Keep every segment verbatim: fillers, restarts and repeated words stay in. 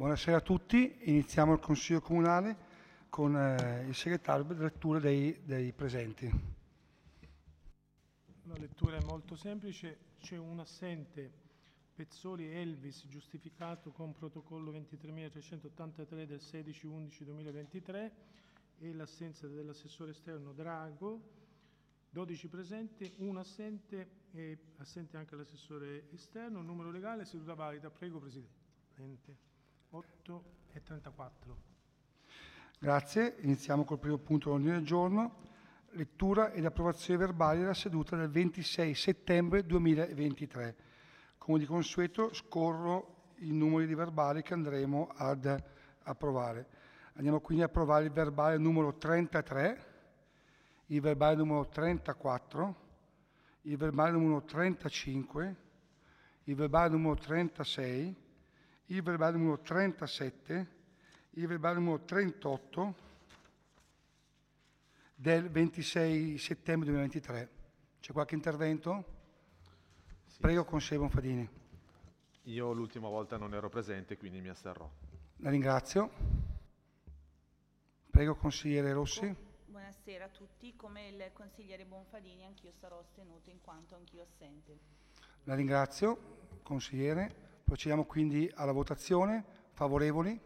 Buonasera a tutti, iniziamo il Consiglio Comunale con eh, il segretario per lettura dei, dei presenti. La lettura è molto semplice, c'è un assente, Pezzoli Elvis, giustificato con protocollo ventitremilatrecentottantatré del sedici undici duemilaventitré e l'assenza dell'assessore esterno Drago, dodici presenti, un assente e assente anche l'assessore esterno, numero legale, seduta valida, prego Presidente. otto e trentaquattro. Grazie, iniziamo col primo punto dell'ordine del giorno, lettura ed approvazione verbale della seduta del ventisei settembre duemilaventitré. Come di consueto scorro i numeri di verbali che andremo ad approvare. Andiamo quindi a approvare il verbale numero trentatré, il verbale numero trentaquattro, il verbale numero trentacinque, il verbale numero trentasei, il verbale numero trentasette, il verbale numero trentotto del ventisei settembre duemilaventitré. C'è qualche intervento? Sì. Prego, consigliere Bonfadini. Io l'ultima volta non ero presente, quindi mi asterrò. La ringrazio. Prego, consigliere Rossi. Buonasera a tutti. Come il consigliere Bonfadini, anch'io sarò astenuto in quanto anch'io assente. La ringrazio, consigliere. Procediamo quindi alla votazione. Favorevoli?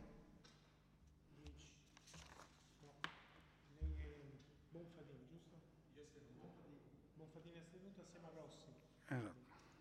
Bonfadini, giusto? Io astenuto. Bonfadini è astenuto assieme a Rossi. Esatto.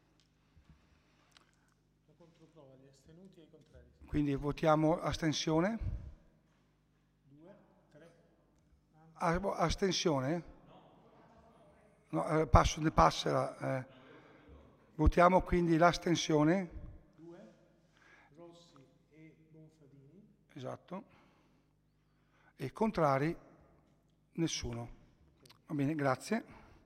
La controprova, gli astenuti e i contrari. Quindi votiamo astensione? Due, tre. Ah, astensione? No, eh, passo, ne passerà. Eh. Votiamo quindi l'astensione? Rossi e Bonfadini. Esatto. E contrari? Nessuno. Va bene, grazie.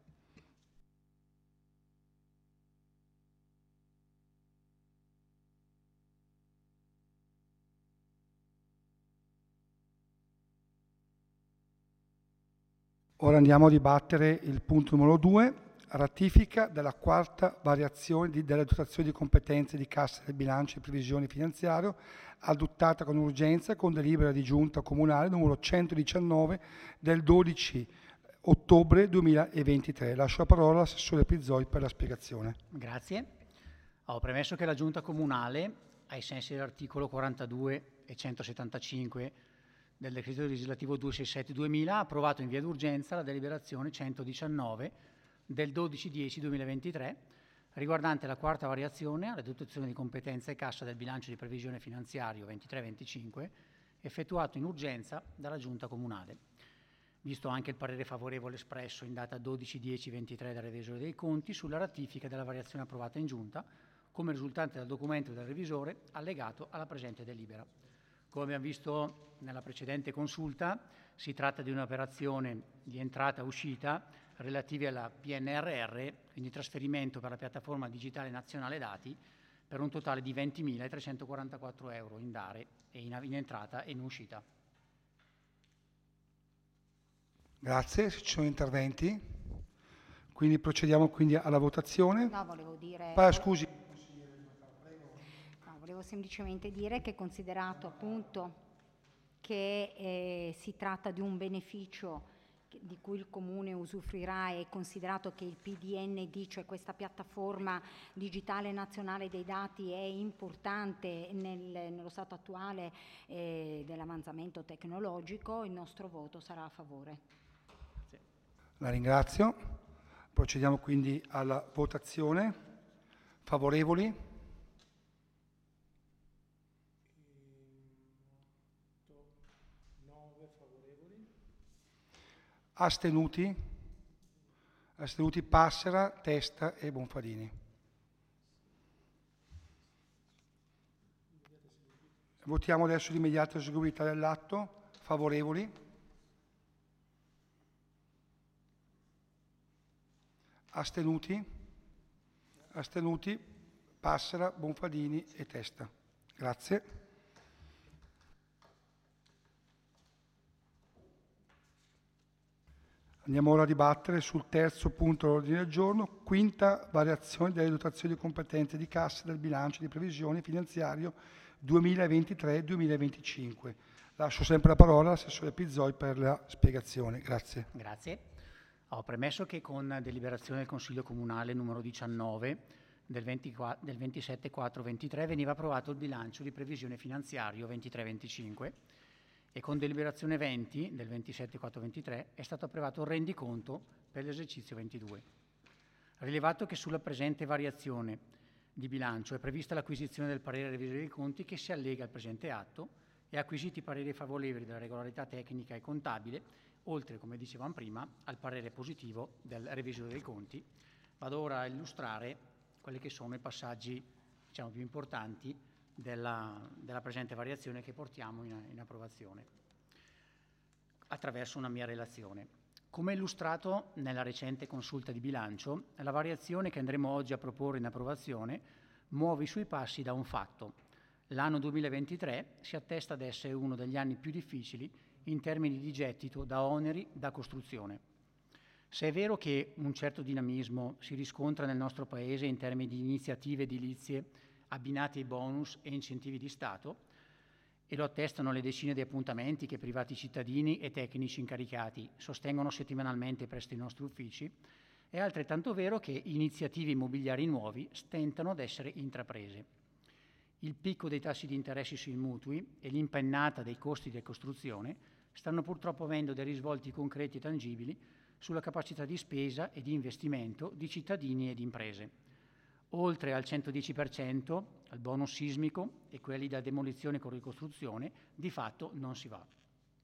Ora andiamo a dibattere il punto numero due. Ratifica della quarta variazione di, della dotazione di competenze di cassa del bilancio e previsione finanziario adottata con urgenza con delibera di giunta comunale numero centodiciannove del dodici ottobre duemilaventitré. Lascio la parola all'assessore Pizzoi per la spiegazione. Grazie. Ho premesso che la giunta comunale, ai sensi dell'articolo quarantadue e centosettantacinque del decreto legislativo duecentosessantasette duemila, ha approvato in via d'urgenza la deliberazione centodiciannove del dodici dieci duemilaventitré riguardante la quarta variazione alla dotazione di competenza e cassa del bilancio di previsione finanziario ventitré venticinque effettuato in urgenza dalla Giunta Comunale. Visto anche il parere favorevole espresso in data dodici dieci ventitré dal Revisore dei Conti sulla ratifica della variazione approvata in Giunta come risultante dal documento del Revisore allegato alla presente delibera. Come abbiamo visto nella precedente consulta, si tratta di un'operazione di entrata-uscita relative alla P N R R, quindi trasferimento per la piattaforma digitale nazionale dati, per un totale di ventimila trecentoquarantaquattro euro in dare e in, in entrata e in uscita. Grazie, se ci sono interventi. Quindi procediamo quindi alla votazione. No, volevo dire... Ah, scusi. No, volevo semplicemente dire che considerato appunto che eh, si tratta di un beneficio di cui il Comune usufruirà e considerato che il P D N D, cioè questa piattaforma digitale nazionale dei dati, è importante nel, nello stato attuale eh, dell'avanzamento tecnologico, il nostro voto sarà a favore. Sì. La ringrazio. Procediamo quindi alla votazione. Favorevoli? Astenuti? Astenuti Passera, Testa e Bonfadini. Votiamo adesso l'immediata eseguibilità dell'atto. Favorevoli? Astenuti? Astenuti Passera, Bonfadini e Testa. Grazie. Andiamo ora a dibattere sul terzo punto dell'ordine del giorno, quinta variazione delle dotazioni di competenze di cassa del bilancio di previsione finanziario duemilaventitré duemilaventicinque. Lascio sempre la parola all'assessore Pizzoi per la spiegazione. Grazie. Grazie. Ho premesso che con deliberazione del Consiglio Comunale numero diciannove del, ventiquattro, del ventisette quattro ventitré veniva approvato il bilancio di previsione finanziario ventitré venticinque e con deliberazione venti del ventisette quattro ventitré è stato approvato il rendiconto per l'esercizio ventidue. Rilevato che sulla presente variazione di bilancio è prevista l'acquisizione del parere revisore dei conti che si allega al presente atto e acquisiti i pareri favorevoli della regolarità tecnica e contabile, oltre, come dicevamo prima, al parere positivo del revisore dei conti, vado ora a illustrare quelli che sono i passaggi, diciamo, più importanti della, della presente variazione che portiamo in, in approvazione attraverso una mia relazione. Come illustrato nella recente consulta di bilancio, la variazione che andremo oggi a proporre in approvazione muove i suoi passi da un fatto. L'anno duemilaventitré si attesta ad essere uno degli anni più difficili in termini di gettito da oneri da costruzione. Se è vero che un certo dinamismo si riscontra nel nostro Paese in termini di iniziative edilizie abbinate ai bonus e incentivi di Stato, e lo attestano le decine di appuntamenti che privati cittadini e tecnici incaricati sostengono settimanalmente presso i nostri uffici, è altrettanto vero che iniziative immobiliari nuovi stentano ad essere intraprese. Il picco dei tassi di interessi sui mutui e l'impennata dei costi di costruzione stanno purtroppo avendo dei risvolti concreti e tangibili sulla capacità di spesa e di investimento di cittadini e di imprese. Oltre al centodieci per cento al bonus sismico e quelli da demolizione con ricostruzione, di fatto non si va.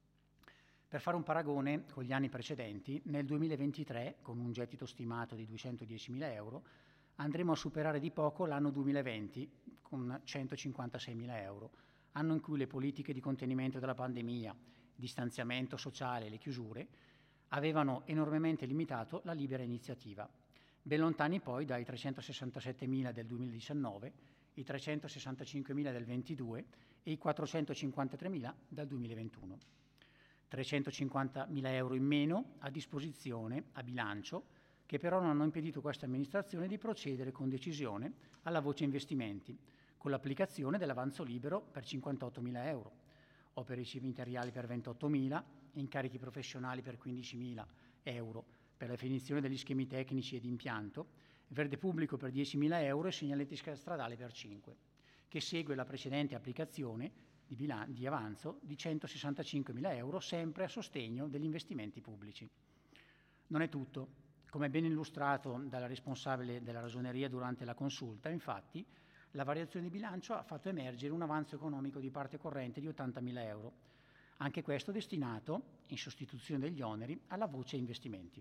Per fare un paragone con gli anni precedenti, nel duemilaventitré, con un gettito stimato di duecentodiecimila euro, andremo a superare di poco l'anno duemilaventi con centocinquantaseimila euro, anno in cui le politiche di contenimento della pandemia, distanziamento sociale e le chiusure avevano enormemente limitato la libera iniziativa, ben lontani poi dai trecentosessantasettemila del duemiladiciannove, i trecentosessantacinquemila del ventidue e i quattrocentocinquantatremila dal duemilaventuno. trecentocinquantamila euro in meno a disposizione a bilancio, che però non hanno impedito questa amministrazione di procedere con decisione alla voce investimenti, con l'applicazione dell'avanzo libero per cinquantottomila euro, opere cimiteriali per ventottomila, incarichi professionali per quindicimila euro, per la definizione degli schemi tecnici e di impianto, verde pubblico per diecimila euro e segnaletica stradale per cinque, che segue la precedente applicazione di, bilan- di avanzo di centosessantacinquemila euro, sempre a sostegno degli investimenti pubblici. Non è tutto. Come ben illustrato dalla responsabile della Ragioneria durante la consulta, infatti, la variazione di bilancio ha fatto emergere un avanzo economico di parte corrente di ottantamila euro, anche questo destinato, in sostituzione degli oneri, alla voce investimenti.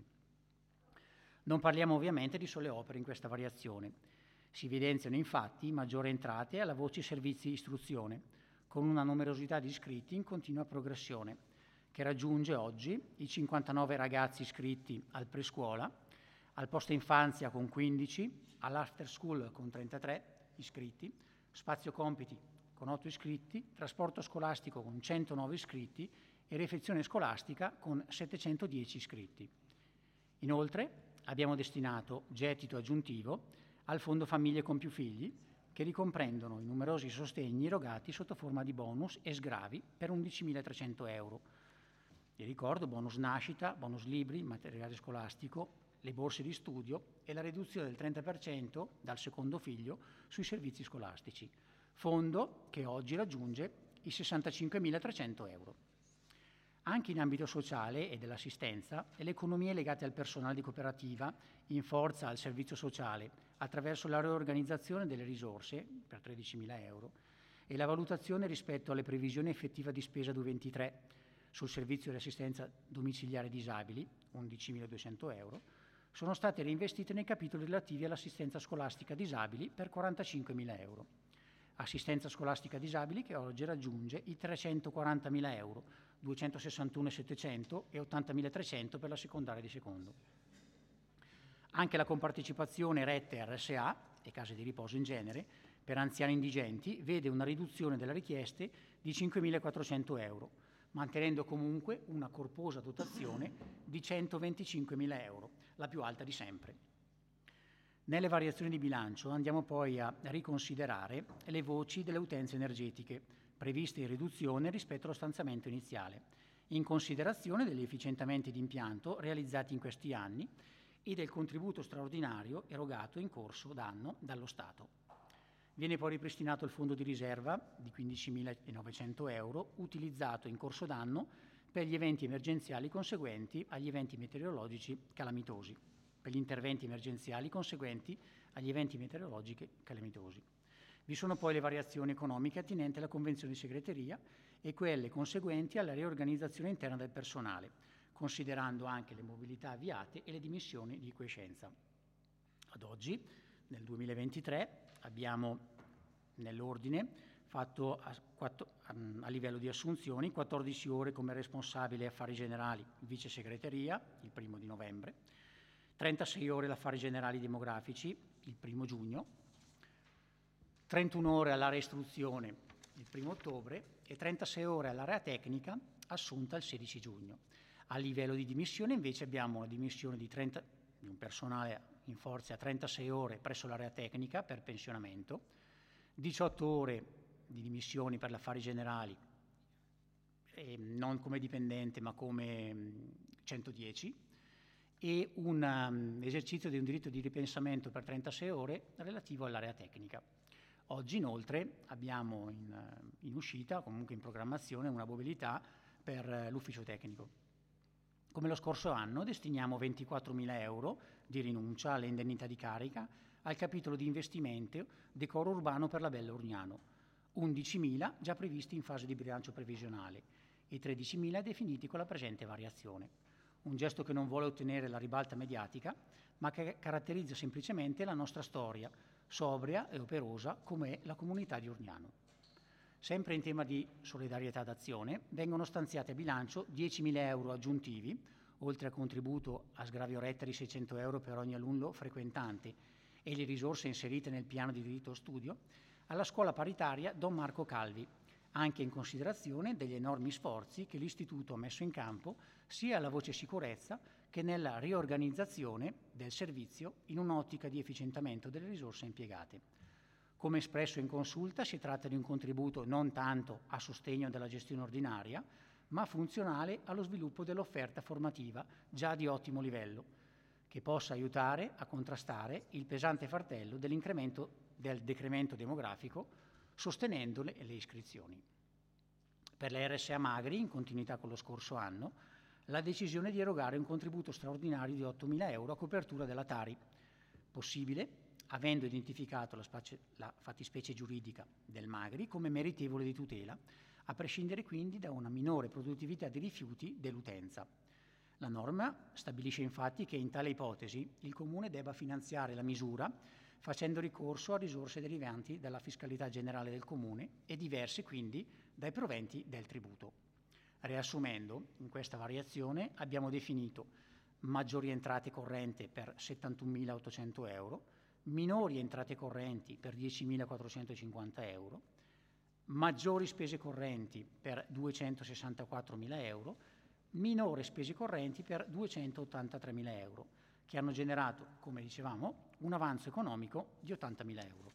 Non parliamo ovviamente di sole opere in questa variazione. Si evidenziano infatti maggiori entrate alla voce servizi istruzione, con una numerosità di iscritti in continua progressione, che raggiunge oggi i cinquantanove ragazzi iscritti al prescuola, al posto infanzia con quindici, all'after school con trentatré iscritti, spazio compiti con otto iscritti, trasporto scolastico con centonove iscritti e refezione scolastica con settecentodieci iscritti. Inoltre abbiamo destinato gettito aggiuntivo al Fondo Famiglie con più figli, che ricomprendono i numerosi sostegni erogati sotto forma di bonus e sgravi per undicimilatrecento euro. Vi ricordo bonus nascita, bonus libri, materiale scolastico, le borse di studio e la riduzione del trenta per cento dal secondo figlio sui servizi scolastici, fondo che oggi raggiunge i sessantacinquemilatrecento euro. Anche in ambito sociale e dell'assistenza, le economie legate al personale di cooperativa in forza al servizio sociale attraverso la riorganizzazione delle risorse per tredicimila euro e la valutazione rispetto alle previsioni effettiva di spesa duemilaventitré sul servizio di assistenza domiciliare disabili, undicimiladuecento euro, sono state reinvestite nei capitoli relativi all'assistenza scolastica disabili per quarantacinquemila euro. Assistenza scolastica disabili che oggi raggiunge i trecentoquarantamila euro, duecentosessantuno.settecento e ottantamilatrecento per la secondaria di secondo. Anche la compartecipazione rette R S A e case di riposo in genere per anziani indigenti vede una riduzione delle richieste di cinquemilaquattrocento euro, mantenendo comunque una corposa dotazione di centoventicinquemila euro, la più alta di sempre. Nelle variazioni di bilancio andiamo poi a riconsiderare le voci delle utenze energetiche previste in riduzione rispetto allo stanziamento iniziale, in considerazione degli efficientamenti di impianto realizzati in questi anni e del contributo straordinario erogato in corso d'anno dallo Stato. Viene poi ripristinato il fondo di riserva di quindicimilanovecento euro utilizzato in corso d'anno per gli eventi emergenziali conseguenti agli eventi meteorologici calamitosi, per gli interventi emergenziali conseguenti agli eventi meteorologici calamitosi. Vi sono poi le variazioni economiche attinenti alla convenzione di segreteria e quelle conseguenti alla riorganizzazione interna del personale, considerando anche le mobilità avviate e le dimissioni di quiescenza. Ad oggi, nel duemilaventitré, abbiamo nell'ordine fatto a, quattro, a livello di assunzioni quattordici ore come responsabile affari generali, vice segreteria, il primo di novembre, trentasei ore all'affari generali demografici, il primo giugno, trentuno ore all'area istruzione, il primo ottobre, e trentasei ore all'area tecnica, assunta il sedici giugno. A livello di dimissione invece abbiamo una dimissione di, trenta, di un personale in forza a trentasei ore presso l'area tecnica per pensionamento, diciotto ore di dimissioni per gli affari generali, eh, non come dipendente ma come mh, centodieci, e un um, esercizio di un diritto di ripensamento per trentasei ore relativo all'area tecnica. Oggi inoltre abbiamo in, in uscita, comunque in programmazione, una mobilità per uh, l'ufficio tecnico. Come lo scorso anno destiniamo ventiquattromila euro di rinuncia alle indennità di carica al capitolo di investimento decoro urbano per la Bella Urgnano, undicimila già previsti in fase di bilancio previsionale e tredicimila definiti con la presente variazione. Un gesto che non vuole ottenere la ribalta mediatica, ma che caratterizza semplicemente la nostra storia, sobria e operosa come è la comunità di Urgnano. Sempre in tema di solidarietà d'azione, vengono stanziati a bilancio diecimila euro aggiuntivi, oltre al contributo a sgravio retta di seicento euro per ogni alunno frequentante e le risorse inserite nel piano di diritto allo studio, alla scuola paritaria Don Marco Calvi, anche in considerazione degli enormi sforzi che l'Istituto ha messo in campo sia alla voce sicurezza che nella riorganizzazione del servizio in un'ottica di efficientamento delle risorse impiegate. Come espresso in consulta, si tratta di un contributo non tanto a sostegno della gestione ordinaria, ma funzionale allo sviluppo dell'offerta formativa già di ottimo livello, che possa aiutare a contrastare il pesante fardello dell'incremento del decremento demografico, sostenendo le, le iscrizioni. Per le R S A Magri, in continuità con lo scorso anno, la decisione di erogare un contributo straordinario di ottomila euro a copertura della Tari, possibile avendo identificato la, space, la fattispecie giuridica del Magri come meritevole di tutela, a prescindere quindi da una minore produttività di rifiuti dell'utenza. La norma stabilisce infatti che in tale ipotesi il Comune debba finanziare la misura facendo ricorso a risorse derivanti dalla fiscalità generale del Comune e diverse quindi dai proventi del tributo. Riassumendo, in questa variazione abbiamo definito maggiori entrate correnti per settantunomilaottocento euro, minori entrate correnti per diecimilaquattrocentocinquanta euro, maggiori spese correnti per duecentosessantaquattromila euro, minore spese correnti per duecentottantatremila euro, che hanno generato, come dicevamo, un avanzo economico di ottantamila euro.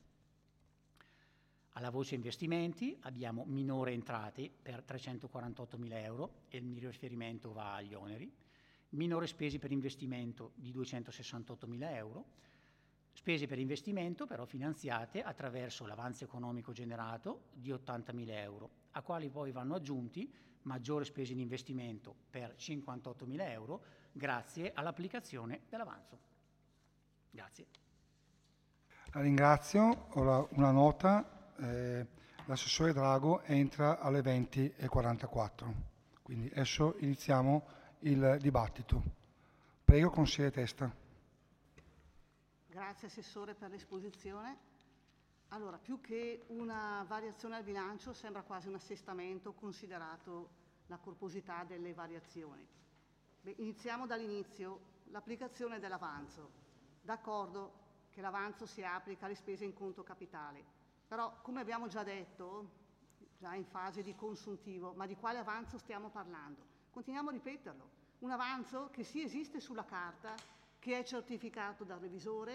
Alla voce investimenti abbiamo minore entrate per trecentoquarantottomila euro e il mio riferimento va agli oneri, minore spese per investimento di duecentosessantottomila euro, spese per investimento però finanziate attraverso l'avanzo economico generato di ottantamila euro, a quali poi vanno aggiunti maggiore spese in investimento per cinquantottomila euro grazie all'applicazione dell'avanzo. Grazie. La ringrazio. Ora una nota. Eh, l'assessore Drago entra alle venti e quarantaquattro, quindi adesso iniziamo il dibattito. Prego, consigliere Testa. Grazie Assessore per l'esposizione. Allora, più che una variazione al bilancio sembra quasi un assestamento considerato la corposità delle variazioni. Beh, iniziamo dall'inizio, l'applicazione dell'avanzo. D'accordo che l'avanzo si applica alle spese in conto capitale. Però, come abbiamo già detto, già in fase di consuntivo, ma di quale avanzo stiamo parlando? Continuiamo a ripeterlo. Un avanzo che sì esiste sulla carta, che è certificato dal revisore,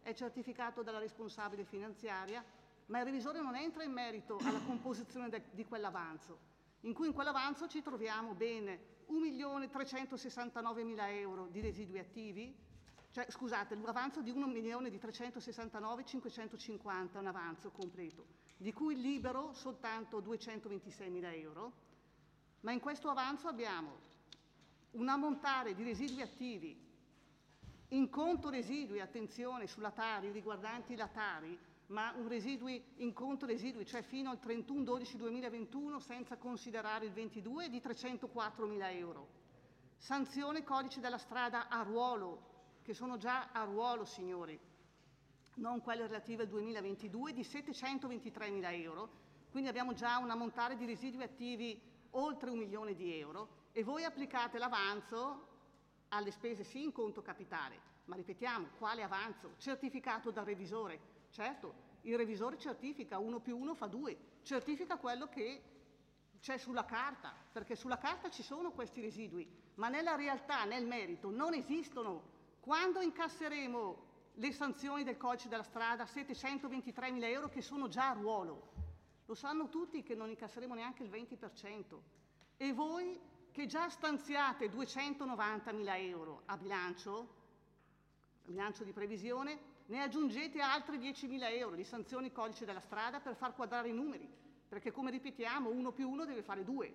è certificato dalla responsabile finanziaria, ma il revisore non entra in merito alla composizione de- di quell'avanzo, in cui in quell'avanzo ci troviamo ben un milione trecentosessantanovemila euro di residui attivi, cioè scusate, l'avanzo di un milione trecentosessantanove cinquecentocinquanta, un avanzo completo, di cui libero soltanto duecentoventiseimila euro, ma in questo avanzo abbiamo un ammontare di residui attivi in conto residui, attenzione, sulla Tari, riguardanti la Tari, ma un residui in conto residui, cioè fino al trentuno dicembre duemilaventuno, senza considerare il ventidue, di trecentoquattromila euro. Sanzione codice della strada a ruolo, che sono già a ruolo, signori, non quelle relative al duemilaventidue, di settecentoventitremila euro, quindi abbiamo già un ammontare di residui attivi oltre un milione di euro, e voi applicate l'avanzo alle spese sì in conto capitale, ma ripetiamo, quale avanzo? Certificato dal revisore. Certo, il revisore certifica, uno più uno fa due, certifica quello che c'è sulla carta, perché sulla carta ci sono questi residui, ma nella realtà, nel merito, non esistono. Quando incasseremo le sanzioni del codice della strada, settecentoventitremila euro che sono già a ruolo? Lo sanno tutti che non incasseremo neanche il venti per cento. E voi che già stanziate duecentonovantamila euro a bilancio, a bilancio di previsione, ne aggiungete altri diecimila euro di sanzioni codice della strada per far quadrare i numeri, perché come ripetiamo, uno più uno deve fare due.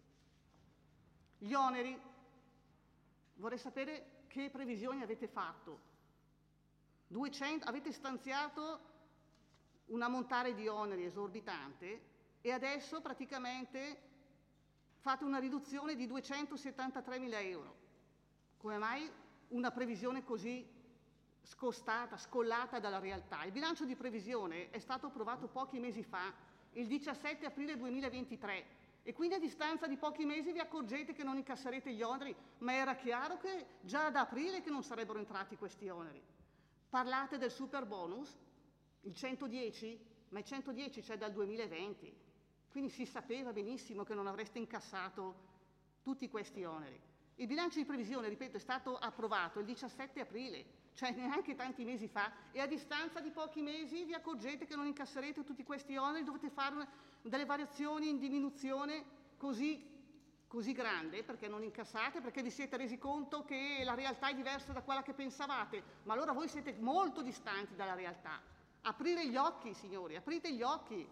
Gli oneri, vorrei sapere che previsioni avete fatto. duecento, avete stanziato un ammontare di oneri esorbitante e adesso praticamente fate una riduzione di duecentosettantatremila euro. Come mai una previsione così scostata, scollata dalla realtà? Il bilancio di previsione è stato approvato pochi mesi fa, il diciassette aprile duemilaventitré, e quindi a distanza di pochi mesi vi accorgete che non incasserete gli oneri, ma era chiaro che già ad aprile che non sarebbero entrati questi oneri. Parlate del super bonus, il centodieci, ma il centodieci c'è dal duemilaventi, quindi si sapeva benissimo che non avreste incassato tutti questi oneri. Il bilancio di previsione, ripeto, è stato approvato il diciassette aprile, cioè neanche tanti mesi fa, e a distanza di pochi mesi vi accorgete che non incasserete tutti questi oneri, dovete fare una, delle variazioni in diminuzione così, così grande, perché non incassate, perché vi siete resi conto che la realtà è diversa da quella che pensavate, ma allora voi siete molto distanti dalla realtà. Aprire gli occhi, signori, aprite gli occhi.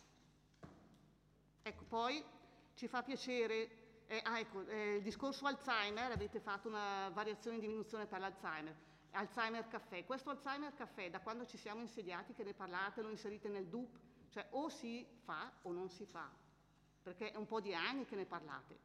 Ecco, poi ci fa piacere, eh, ah, ecco, eh, il discorso Alzheimer, avete fatto una variazione in diminuzione per l'Alzheimer. Alzheimer Caffè, questo Alzheimer Caffè, da quando ci siamo insediati che ne parlate, lo inserite nel D U P, cioè o si fa o non si fa, perché è un po' di anni che ne parlate.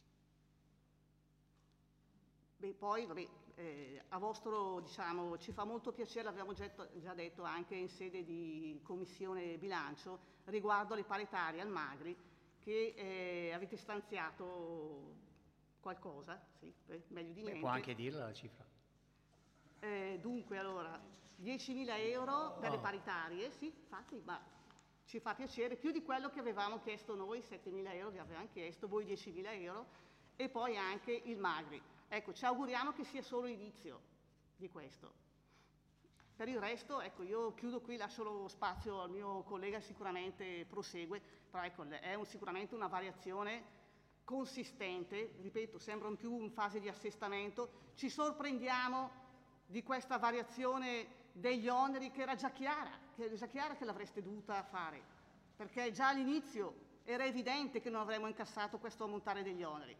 Beh, poi, vabbè, eh, a vostro, diciamo, ci fa molto piacere, l'abbiamo già, già detto anche in sede di Commissione Bilancio, riguardo alle paritarie al Magri, che eh, avete stanziato qualcosa, sì, beh, meglio di niente. Beh, può anche dirla la cifra. Eh, dunque, allora, diecimila euro per oh. le paritarie, sì, infatti, ma ci fa piacere, più di quello che avevamo chiesto noi, settemila euro vi avevamo chiesto, voi diecimila euro, e poi anche il Magri. Ecco, ci auguriamo che sia solo l'inizio di questo. Per il resto, ecco, io chiudo qui, lascio lo spazio al mio collega, sicuramente prosegue, però ecco, è un, sicuramente una variazione consistente, ripeto, sembra più in fase di assestamento. Ci sorprendiamo di questa variazione degli oneri che era già chiara, che era già chiara che l'avreste dovuta fare, perché già all'inizio era evidente che non avremmo incassato questo ammontare degli oneri.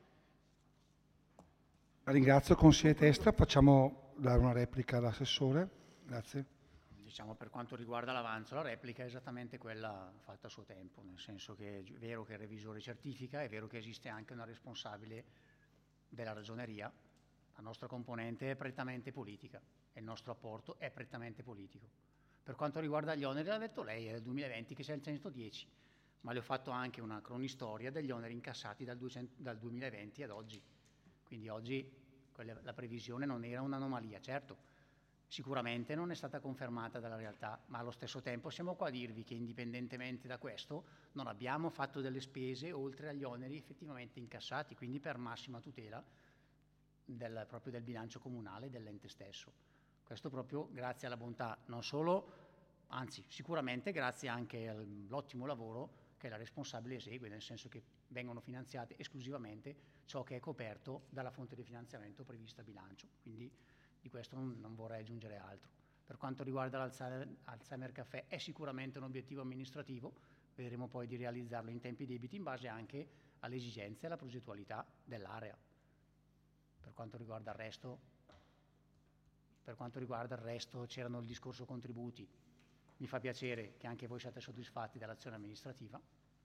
La ringrazio, consigliere Testra. Facciamo dare una replica all'assessore. Grazie. Diciamo, per quanto riguarda l'avanzo, la replica è esattamente quella fatta a suo tempo, nel senso che è vero che il revisore certifica, è vero che esiste anche una responsabile della ragioneria. La nostra componente è prettamente politica e il nostro apporto è prettamente politico. Per quanto riguarda gli oneri, l'ha detto lei, è del duemilaventi che c'è il centodieci, ma le ho fatto anche una cronistoria degli oneri incassati dal, duecento, dal duemilaventi ad oggi. Quindi oggi quella, la previsione non era un'anomalia, certo, sicuramente non è stata confermata dalla realtà, ma allo stesso tempo siamo qua a dirvi che indipendentemente da questo non abbiamo fatto delle spese oltre agli oneri effettivamente incassati, quindi per massima tutela del, proprio del bilancio comunale dell'ente stesso. Questo proprio grazie alla bontà, non solo, anzi sicuramente grazie anche all'ottimo lavoro che la responsabile esegue, nel senso che vengono finanziate esclusivamente ciò che è coperto dalla fonte di finanziamento prevista a bilancio. Quindi di questo non, non vorrei aggiungere altro. Per quanto riguarda l'Alzheimer, Alzheimer Caffè, è sicuramente un obiettivo amministrativo, vedremo poi di realizzarlo in tempi debiti in base anche alle esigenze e alla progettualità dell'area. Per quanto riguarda il resto, per quanto riguarda il resto c'erano il discorso contributi. Mi fa piacere che anche voi siate soddisfatti dell'azione amministrativa.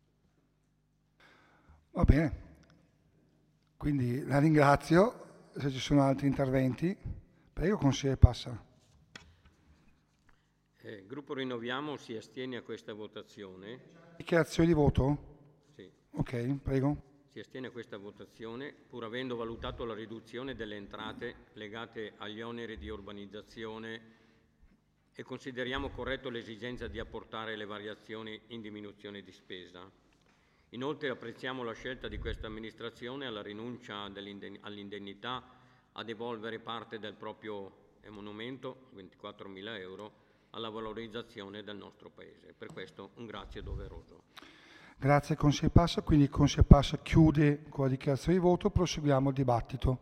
Va bene, quindi la ringrazio. Se ci sono altri interventi, prego, consigliere Passa. Eh, gruppo Rinnoviamo si astiene a questa votazione. Dichiarazione di voto? Sì. Ok, prego. Si astiene a questa votazione pur avendo valutato la riduzione delle entrate legate agli oneri di urbanizzazione e consideriamo corretto l'esigenza di apportare le variazioni in diminuzione di spesa. Inoltre apprezziamo la scelta di questa amministrazione alla rinuncia all'indennità a devolvere parte del proprio emolumento, ventiquattromila euro, alla valorizzazione del nostro Paese. Per questo un grazie doveroso. Grazie consigliere Passa, quindi il consigliere Passa chiude con la dichiarazione di voto, proseguiamo il dibattito.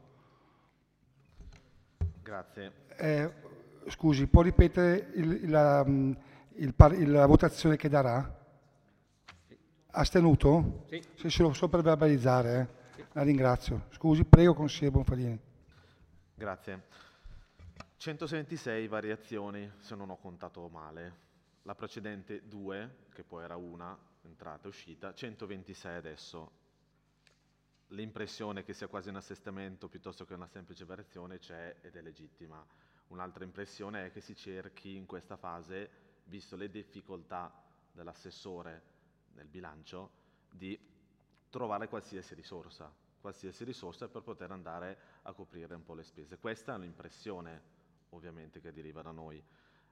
Grazie. Eh, scusi, può ripetere il, la, il, il, la votazione che darà? Sì. Astenuto? Sì. Se solo, solo per verbalizzare, eh. Sì. La ringrazio. Scusi, prego consigliere Bonfadini. Grazie. centoventisei variazioni, se non ho contato male. La precedente due, che poi era una, entrata e uscita, centoventisei adesso. L'impressione che sia quasi un assestamento piuttosto che una semplice variazione c'è ed è legittima. Un'altra impressione è che si cerchi in questa fase, visto le difficoltà dell'assessore nel bilancio, di trovare qualsiasi risorsa, qualsiasi risorsa per poter andare a coprire un po' le spese. Questa è l'impressione, ovviamente, che deriva da noi.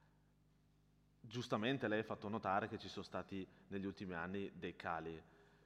Giustamente lei ha fatto notare che ci sono stati negli ultimi anni dei cali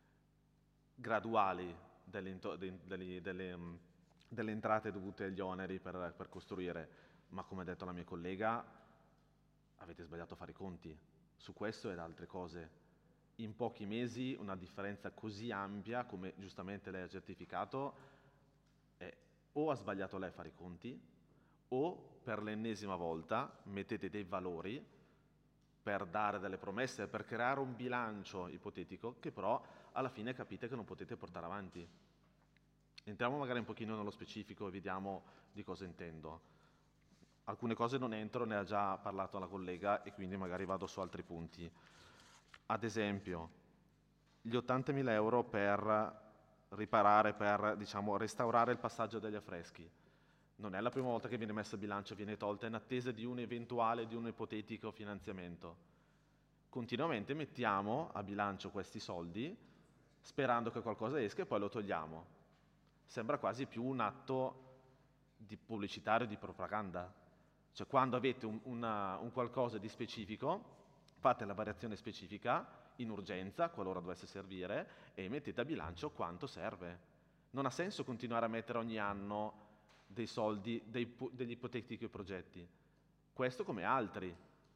graduali delle, delle, delle, delle entrate dovute agli oneri per, per costruire, ma come ha detto la mia collega, avete sbagliato a fare i conti su questo ed altre cose. In pochi mesi una differenza così ampia, come giustamente lei ha certificato, è o ha sbagliato lei a fare i conti o per l'ennesima volta mettete dei valori per dare delle promesse, per creare un bilancio ipotetico che però alla fine capite che non potete portare avanti. Entriamo magari un pochino nello specifico e vediamo di cosa intendo. Alcune cose non entro, ne ha già parlato la collega e quindi magari vado su altri punti. Ad esempio, gli ottantamila euro per riparare, per diciamo, restaurare il passaggio degli affreschi. Non è la prima volta che viene messa a bilancio, viene tolta in attesa di un eventuale, di un ipotetico finanziamento. Continuamente mettiamo a bilancio questi soldi sperando che qualcosa esca e poi lo togliamo. Sembra quasi più un atto di pubblicitario, di propaganda. Cioè quando avete un, una, un qualcosa di specifico, fate la variazione specifica in urgenza, qualora dovesse servire, e mettete a bilancio quanto serve. Non ha senso continuare a mettere ogni anno dei soldi, dei, degli ipotetici progetti. Questo come altri.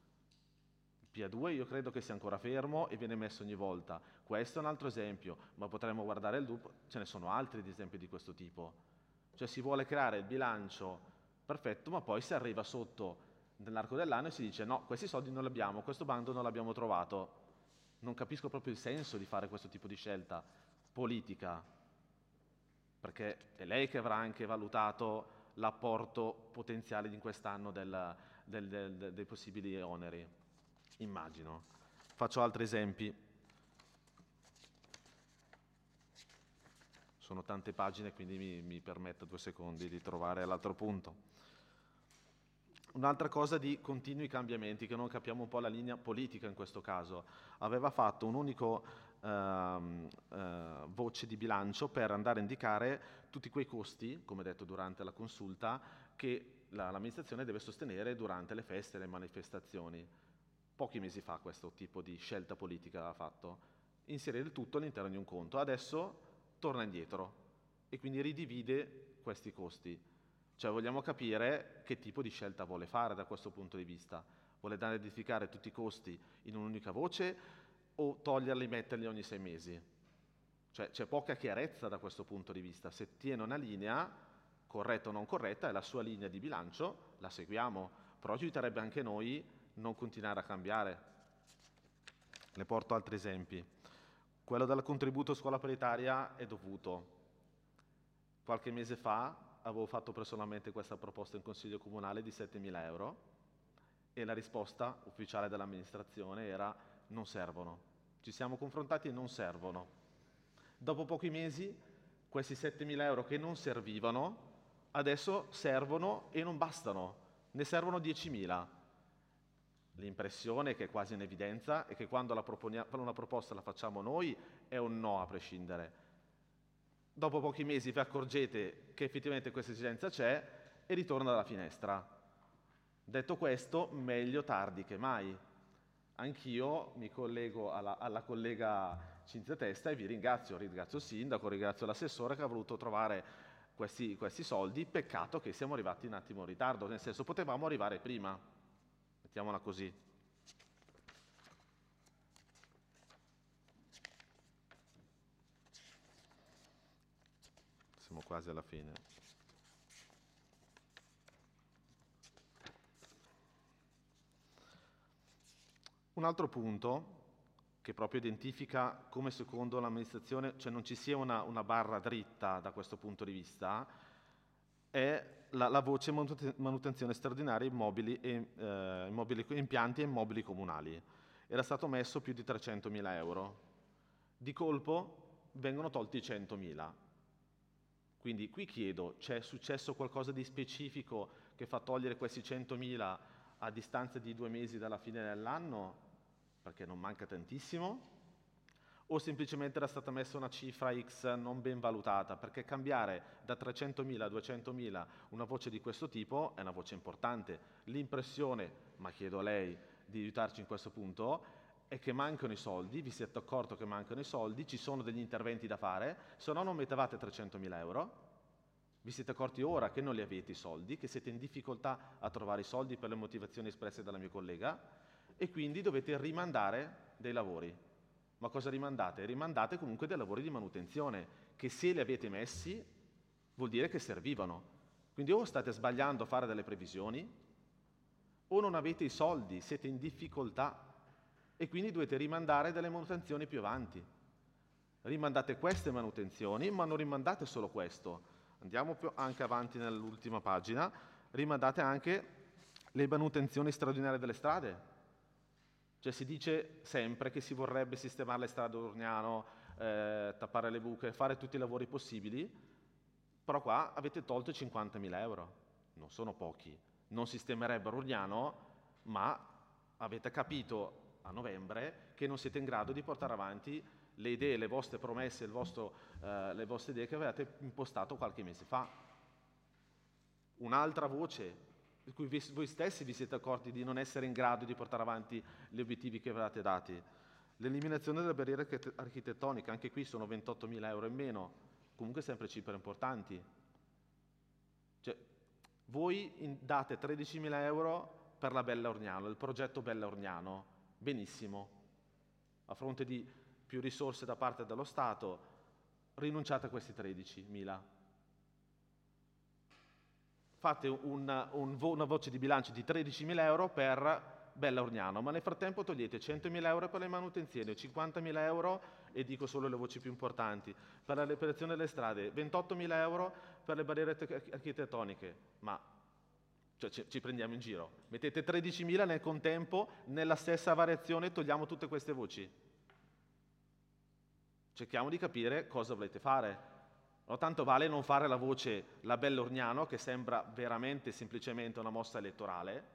Il P A due io credo che sia ancora fermo e viene messo ogni volta. Questo è un altro esempio, ma potremmo guardare il D U P, ce ne sono altri di esempi di questo tipo. Cioè si vuole creare il bilancio perfetto, ma poi si arriva sotto nell'arco dell'anno e si dice no, questi soldi non li abbiamo, questo bando non l'abbiamo trovato. Non capisco proprio il senso di fare questo tipo di scelta politica, perché è lei che avrà anche valutato l'apporto potenziale di quest'anno del, del, del, dei possibili oneri, immagino. Faccio altri esempi. Sono tante pagine, quindi mi, mi permetto due secondi di trovare l'altro punto. Un'altra cosa di continui cambiamenti, che non capiamo un po' la linea politica in questo caso. Aveva fatto un unico ehm, eh, voce di bilancio per andare a indicare tutti quei costi, come detto durante la consulta, che la, l'amministrazione deve sostenere durante le feste e le manifestazioni. Pochi mesi fa questo tipo di scelta politica aveva fatto. Inserire il tutto all'interno di un conto. Adesso torna indietro e quindi ridivide questi costi. Cioè vogliamo capire che tipo di scelta vuole fare da questo punto di vista. Vuole andare a identificare tutti i costi in un'unica voce o toglierli e metterli ogni sei mesi? Cioè c'è poca chiarezza da questo punto di vista. Se tiene una linea, corretta o non corretta, è la sua linea di bilancio, la seguiamo. Però ci aiuterebbe anche noi non continuare a cambiare. Le porto altri esempi. Quello del contributo scuola paritaria è dovuto. Qualche mese fa avevo fatto personalmente questa proposta in Consiglio Comunale di settemila euro e la risposta ufficiale dell'amministrazione era non servono. Ci siamo confrontati e non servono. Dopo pochi mesi questi settemila euro che non servivano adesso servono e non bastano, ne servono diecimila. L'impressione che è quasi in evidenza è che quando la una proposta la facciamo noi è un no a prescindere. Dopo pochi mesi vi accorgete che effettivamente questa esigenza c'è e ritorna dalla finestra. Detto questo, meglio tardi che mai. Anch'io mi collego alla, alla collega Cinzia Testa e vi ringrazio, ringrazio il sindaco, ringrazio l'assessore che ha voluto trovare questi, questi soldi. Peccato che siamo arrivati un attimo in ritardo, nel senso potevamo arrivare prima, mettiamola così. Siamo quasi alla fine. Un altro punto che proprio identifica come secondo l'amministrazione, cioè non ci sia una, una barra dritta da questo punto di vista, è la, la voce manutenzione straordinaria immobili, e, eh, immobili, impianti e immobili comunali. Era stato messo più di trecentomila euro. Di colpo vengono tolti centomila. Quindi qui chiedo, c'è successo qualcosa di specifico che fa togliere questi centomila a distanza di due mesi dalla fine dell'anno? Perché non manca tantissimo? O semplicemente era stata messa una cifra X non ben valutata? Perché cambiare da trecentomila a duecentomila una voce di questo tipo è una voce importante. L'impressione, ma chiedo a lei di aiutarci in questo punto, è che mancano i soldi, vi siete accorto che mancano i soldi, ci sono degli interventi da fare, se no non mettevate trecentomila euro, vi siete accorti ora che non li avete i soldi, che siete in difficoltà a trovare i soldi per le motivazioni espresse dalla mia collega e quindi dovete rimandare dei lavori. Ma cosa rimandate? Rimandate comunque dei lavori di manutenzione, che se li avete messi vuol dire che servivano. Quindi o state sbagliando a fare delle previsioni, o non avete i soldi, siete in difficoltà e quindi dovete rimandare delle manutenzioni più avanti. Rimandate queste manutenzioni, ma non rimandate solo questo. Andiamo più anche avanti nell'ultima pagina. Rimandate anche le manutenzioni straordinarie delle strade. Cioè si dice sempre che si vorrebbe sistemare le strade Urgnano, eh, tappare le buche, fare tutti i lavori possibili, però qua avete tolto cinquantamila euro. Non sono pochi. Non sistemerebbero Urgnano, ma avete capito a novembre che non siete in grado di portare avanti le idee, le vostre promesse, il vostro, eh, le vostre idee che avete impostato qualche mese fa. Un'altra voce di cui vi, voi stessi vi siete accorti di non essere in grado di portare avanti gli obiettivi che avevate dati. L'eliminazione delle barriere architettoniche, anche qui sono ventottomila euro in meno, comunque sempre cifre importanti. Cioè, voi in, date tredicimila euro per la Bella Orgnano, il progetto Bella Orgnano, benissimo, a fronte di più risorse da parte dello Stato, rinunciate a questi tredicimila. Fate un, un, una voce di bilancio di tredicimila euro per Bella Orgnano, ma nel frattempo togliete centomila euro per le manutenzioni, cinquantamila euro, e dico solo le voci più importanti, per la riparazione delle strade, ventottomila euro per le barriere architettoniche, ma cioè, ci, ci prendiamo in giro. Mettete tredicimila nel contempo, nella stessa variazione togliamo tutte queste voci. Cerchiamo di capire cosa volete fare. No, tanto vale non fare la voce la Bella Orgnano, che sembra veramente semplicemente una mossa elettorale,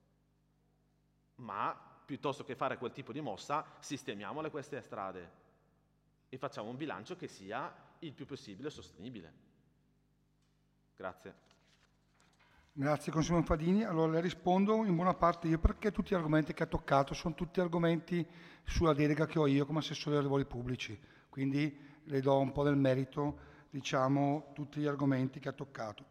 ma piuttosto che fare quel tipo di mossa, sistemiamole queste strade e facciamo un bilancio che sia il più possibile sostenibile. Grazie. Grazie Consigliere Bonfadini. Allora le rispondo in buona parte io, perché tutti gli argomenti che ha toccato sono tutti argomenti sulla delega che ho io come assessore ai lavori pubblici, quindi le do un po' del merito, diciamo, tutti gli argomenti che ha toccato.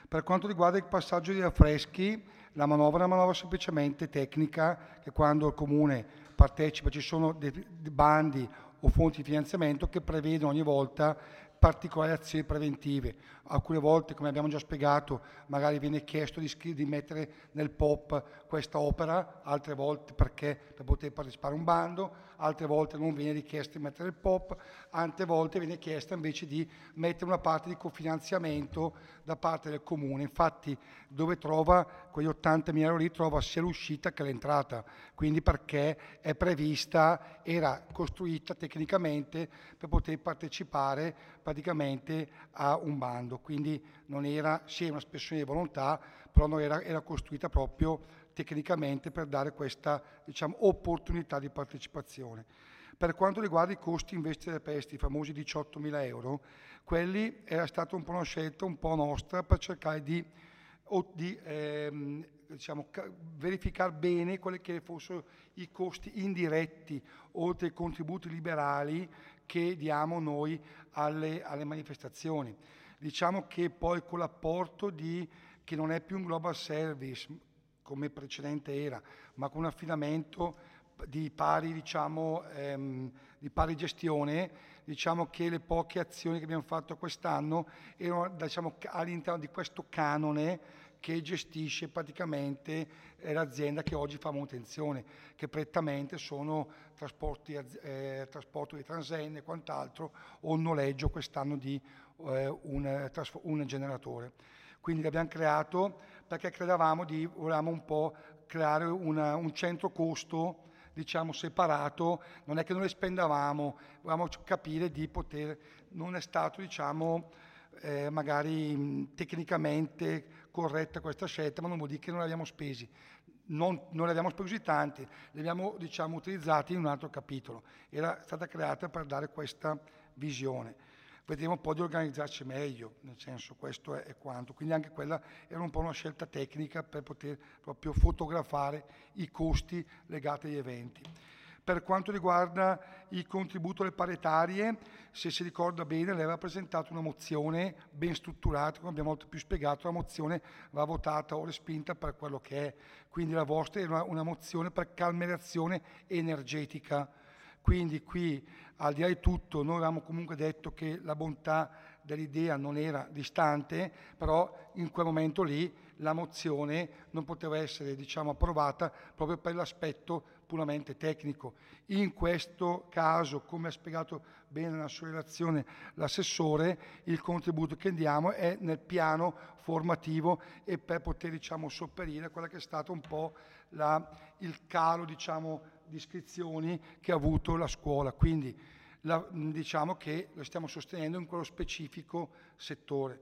Per quanto riguarda il passaggio di affreschi, la manovra è una manovra semplicemente tecnica, che quando il Comune partecipa ci sono dei bandi o fonti di finanziamento che prevedono ogni volta particolari azioni preventive. Alcune volte, come abbiamo già spiegato, magari viene chiesto di, di mettere nel P O P questa opera, altre volte perché per poter partecipare a un bando, altre volte non viene richiesto di mettere il P O P, altre volte viene chiesto invece di mettere una parte di cofinanziamento da parte del Comune. Infatti dove trova quegli ottanta mila euro lì trova sia l'uscita che l'entrata, quindi perché è prevista, era costruita tecnicamente per poter partecipare praticamente a un bando, quindi non era, sì, una espressione di volontà, però non era, era costruita proprio tecnicamente per dare questa, diciamo, opportunità di partecipazione. Per quanto riguarda i costi investi delle prestiti, i famosi diciottomila euro, quelli era stata un po' una scelta un po' nostra per cercare di, o, di ehm, diciamo, verificare bene quelli che fossero i costi indiretti, oltre ai contributi liberali che diamo noi alle, alle manifestazioni. Diciamo che poi con l'apporto di, che non è più un global service come precedente era, ma con un affidamento di pari, diciamo, ehm, di pari gestione, diciamo che le poche azioni che abbiamo fatto quest'anno erano, diciamo, all'interno di questo canone che gestisce praticamente eh, l'azienda che oggi fa manutenzione, che prettamente sono trasporti, eh, trasporto di transenne e quant'altro, o un noleggio quest'anno di eh, un, un generatore. Quindi l'abbiamo creato perché credevamo di, volevamo un po' creare una, un centro costo, diciamo, separato, non è che noi le spendavamo, volevamo capire di poter, non è stato, diciamo, eh, magari mh, tecnicamente corretta questa scelta, ma non vuol dire che non li abbiamo spesi. Non, non li abbiamo spesi tanti, li abbiamo, diciamo, utilizzati in un altro capitolo. Era stata creata per dare questa visione. Vedremo un po' di organizzarci meglio, nel senso, questo è, è quanto. Quindi anche quella era un po' una scelta tecnica per poter proprio fotografare i costi legati agli eventi. Per quanto riguarda il contributo alle paritarie, se si ricorda bene, lei aveva presentato una mozione ben strutturata, come abbiamo molto più spiegato, la mozione va votata o respinta per quello che è. Quindi la vostra era una, una mozione per calmerazione energetica. Quindi qui, al di là di tutto, noi avevamo comunque detto che la bontà dell'idea non era distante, però in quel momento lì la mozione non poteva essere, diciamo, approvata proprio per l'aspetto puramente tecnico. In questo caso, come ha spiegato bene nella sua relazione l'assessore, il contributo che diamo è nel piano formativo e per poter, diciamo, sopperire a quella che è stato un po' la, il calo, diciamo, di iscrizioni che ha avuto la scuola. Quindi la, diciamo che lo stiamo sostenendo in quello specifico settore.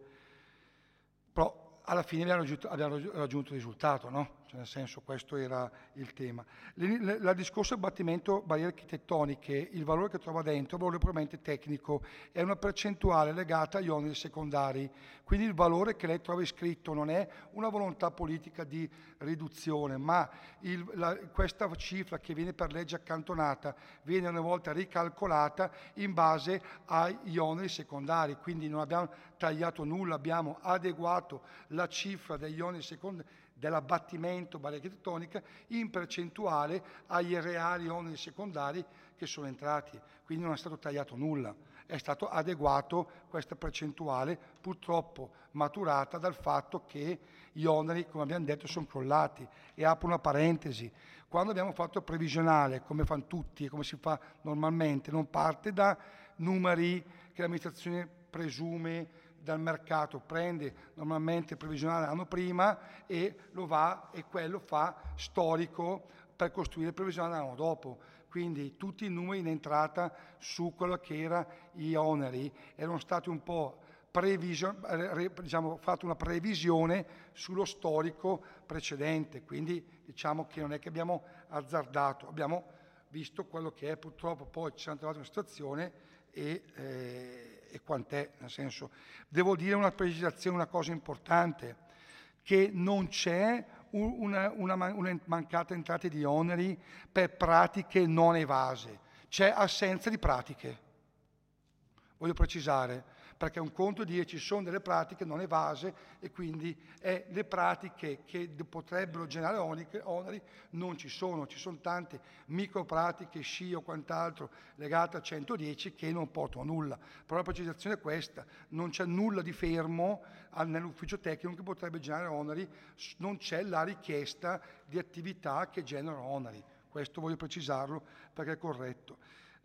Però alla fine abbiamo raggiunto, abbiamo raggiunto il risultato, no? Cioè, nel senso, questo era il tema. Il discorso abbattimento barriere architettoniche, il valore che trova dentro è un valore puramente tecnico, è una percentuale legata agli oneri secondari, quindi il valore che lei trova iscritto non è una volontà politica di riduzione, ma il, la, questa cifra che viene per legge accantonata viene una volta ricalcolata in base agli oneri secondari, quindi non abbiamo tagliato nulla, abbiamo adeguato la cifra degli oneri secondari, dell'abbattimento barriera architettonica in percentuale agli reali oneri secondari che sono entrati, quindi non è stato tagliato nulla, è stato adeguato questa percentuale, purtroppo maturata dal fatto che gli oneri, come abbiamo detto, sono crollati. E apro una parentesi, quando abbiamo fatto il previsionale, come fanno tutti e come si fa normalmente, non parte da numeri che l'amministrazione presume dal mercato, prende normalmente il previsionale l'anno prima e lo va e quello fa storico per costruire il previsionale l'anno dopo. Quindi tutti i numeri in entrata su quello che erano gli oneri erano stati un po' prevision, diciamo, fatto una previsione sullo storico precedente, quindi diciamo che non è che abbiamo azzardato, abbiamo visto quello che è. Purtroppo poi ci siamo trovati in una situazione e, eh, e quant'è, nel senso, devo dire una precisazione, una cosa importante, che non c'è una, una, una mancata entrata di oneri per pratiche non evase, c'è assenza di pratiche. Voglio precisare, perché un conto è dire ci sono delle pratiche non evase e quindi è le pratiche che potrebbero generare oneri non ci sono, ci sono tante micro pratiche, sci o quant'altro legate al centodieci che non portano a nulla, però la precisazione è questa, non c'è nulla di fermo nell'ufficio tecnico che potrebbe generare oneri, non c'è la richiesta di attività che generano oneri, questo voglio precisarlo perché è corretto.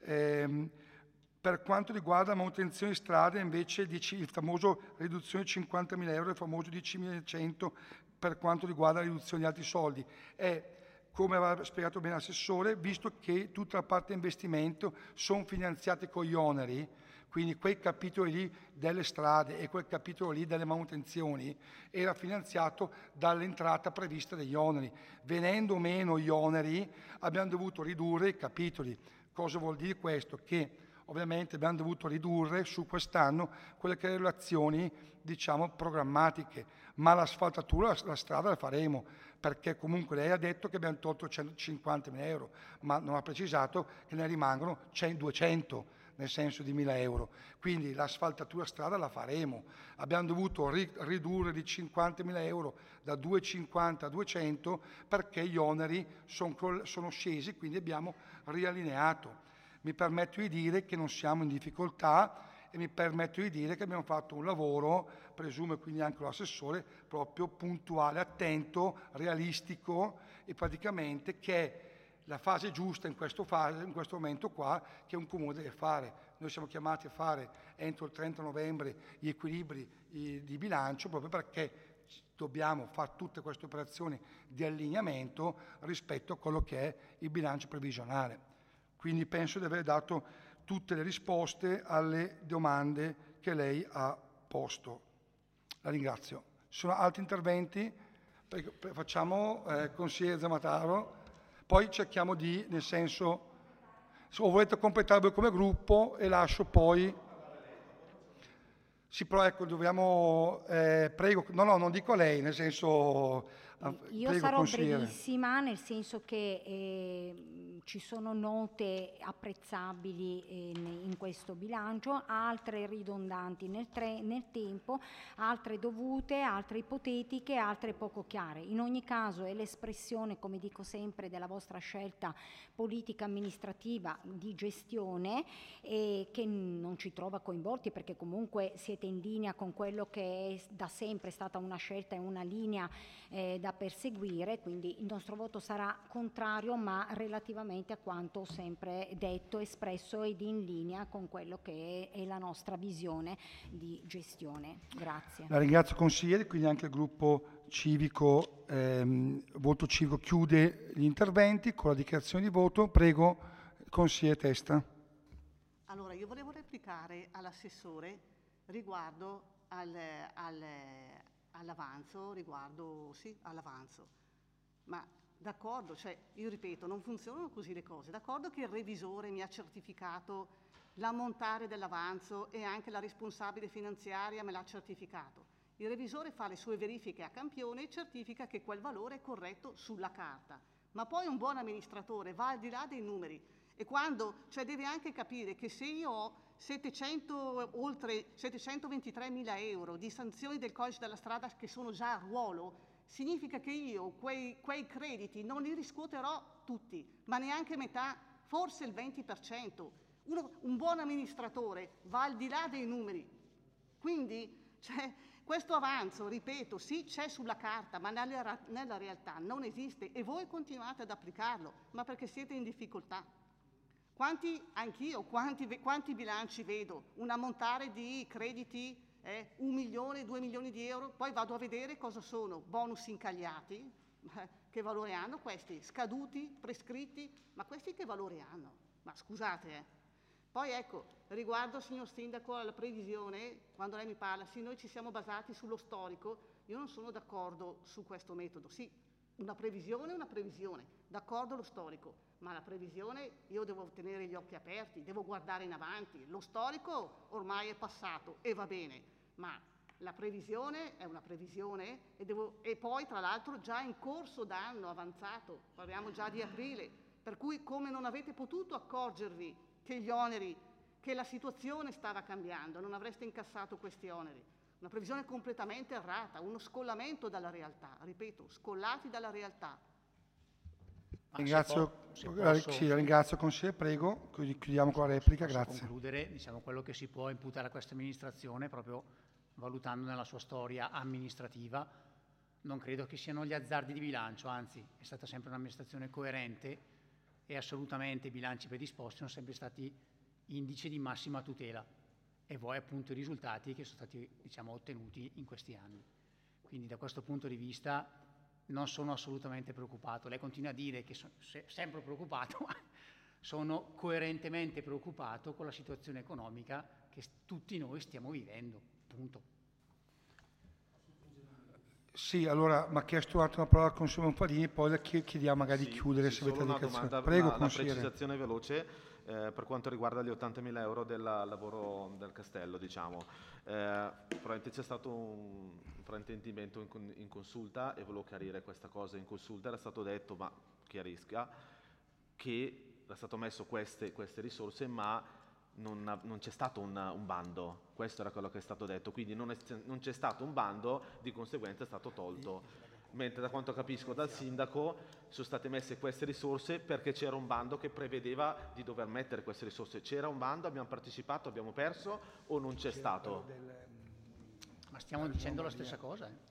Ehm, Per quanto riguarda la manutenzione di strade, invece, il famoso riduzione di cinquantamila euro e il famoso diecimilacento per quanto riguarda la riduzione di altri soldi. È, come aveva spiegato bene l'assessore, visto che tutta la parte investimento sono finanziate con gli oneri, quindi quei capitoli lì delle strade e quel capitolo lì delle manutenzioni era finanziato dall'entrata prevista degli oneri. Venendo meno gli oneri abbiamo dovuto ridurre i capitoli. Cosa vuol dire questo? Che ovviamente abbiamo dovuto ridurre su quest'anno quelle che erano le azioni, diciamo, programmatiche, ma l'asfaltatura, la, la strada la faremo, perché comunque lei ha detto che abbiamo tolto centocinquantamila euro, ma non ha precisato che ne rimangono duecento, nel senso di mille euro. Quindi l'asfaltatura strada la faremo. Abbiamo dovuto ri- ridurre di cinquantamila euro da duecentocinquanta a duecento perché gli oneri son, sono scesi, quindi abbiamo riallineato. Mi permetto di dire che non siamo in difficoltà e mi permetto di dire che abbiamo fatto un lavoro, presumo quindi anche l'assessore, proprio puntuale, attento, realistico e praticamente che è la fase giusta in questo, fase, in questo momento qua che un comune deve fare. Noi siamo chiamati a fare entro il trenta novembre gli equilibri di bilancio proprio perché dobbiamo fare tutte queste operazioni di allineamento rispetto a quello che è il bilancio previsionale. Quindi penso di aver dato tutte le risposte alle domande che lei ha posto. La ringrazio. Ci sono altri interventi? Facciamo eh, consigliere Zamataro, poi cerchiamo di, nel senso, o volete completarlo come gruppo e lascio poi... Sì, però ecco, dobbiamo... Eh, prego, no, no, non dico a lei, nel senso... Io prego, sarò consigliere. brevissima, nel senso che eh, ci sono note apprezzabili eh, in questo bilancio, altre ridondanti nel, tre, nel tempo, altre dovute, altre ipotetiche, altre poco chiare. In ogni caso è l'espressione, come dico sempre, della vostra scelta politica amministrativa di gestione eh, che non ci trova coinvolti perché comunque siete in linea con quello che è da sempre stata una scelta e una linea eh, da perseguire, quindi il nostro voto sarà contrario ma relativamente a quanto ho sempre detto, espresso ed in linea con quello che è, è la nostra visione di gestione. Grazie. La ringrazio consigliere, quindi anche il gruppo civico, ehm, voto civico chiude gli interventi con la dichiarazione di voto. Prego, consigliere Testa. Allora, io volevo replicare all'assessore riguardo al, al, all'avanzo, riguardo, sì, all'avanzo. Ma d'accordo, cioè, io ripeto, non funzionano così le cose. D'accordo che il revisore mi ha certificato l'ammontare dell'avanzo e anche la responsabile finanziaria me l'ha certificato. Il revisore fa le sue verifiche a campione e certifica che quel valore è corretto sulla carta. Ma poi un buon amministratore va al di là dei numeri e quando, cioè deve anche capire che se io ho settecento, oltre settecentoventitremila euro di sanzioni del codice della strada che sono già a ruolo, significa che io quei, quei crediti non li riscuoterò tutti, ma neanche metà, forse il venti per cento. Uno, un buon amministratore va al di là dei numeri. Quindi, cioè, questo avanzo, ripeto, sì c'è sulla carta, ma nella, nella realtà non esiste e voi continuate ad applicarlo, ma perché siete in difficoltà. Quanti, anch'io, quanti, quanti bilanci vedo? Un ammontare di crediti, eh, un milione, due milioni di euro, poi vado a vedere cosa sono, bonus incagliati, eh, che valore hanno questi? Scaduti, prescritti, ma questi che valore hanno? Ma scusate, eh. Poi ecco, riguardo, signor Sindaco, alla previsione, quando lei mi parla, sì, noi ci siamo basati sullo storico, io non sono d'accordo su questo metodo. Sì, una previsione è una previsione, d'accordo lo storico, ma la previsione io devo tenere gli occhi aperti, devo guardare in avanti. Lo storico ormai è passato e va bene, ma la previsione è una previsione e, devo, e poi tra l'altro già in corso d'anno avanzato, parliamo già di aprile, per cui come non avete potuto accorgervi che gli oneri che la situazione stava cambiando, non avreste incassato questi oneri. Una previsione completamente errata, uno scollamento dalla realtà, ripeto, scollati dalla realtà. Ringrazio, se posso, sì, ringrazio consigliere, prego, chiudiamo con la replica, posso grazie. concludere, diciamo, quello che si può imputare a questa amministrazione, proprio valutando nella sua storia amministrativa. Non credo che siano gli azzardi di bilancio, anzi è stata sempre un'amministrazione coerente e assolutamente i bilanci predisposti sono sempre stati indice di massima tutela e voi appunto i risultati che sono stati, diciamo, ottenuti in questi anni. Quindi da questo punto di vista non sono assolutamente preoccupato. Lei continua a dire che sono se, sempre preoccupato, ma sono coerentemente preoccupato con la situazione economica che tutti noi stiamo vivendo, punto. Sì, allora mi ha chiesto un attimo la parola al consigliere Bonfadini, poi le chiediamo magari Sì, di chiudere sì, se avete solo una indicazioni. domanda, Prego, una, una consigliere. precisazione veloce eh, per quanto riguarda gli ottantamila euro del lavoro del castello, diciamo. Eh, probabilmente c'è stato un fraintendimento in, in consulta e volevo chiarire questa cosa. In consulta era stato detto, ma chiarisca, che era stato messo queste, queste risorse, ma non, ha, non c'è stato un, un bando. Questo era quello che è stato detto, quindi non, è, non c'è stato un bando, di conseguenza è stato tolto. Mentre da quanto capisco dal sindaco sono state messe queste risorse perché c'era un bando che prevedeva di dover mettere queste risorse. C'era un bando, abbiamo partecipato, abbiamo perso o non c'è stato? Ma stiamo dicendo la stessa cosa, eh?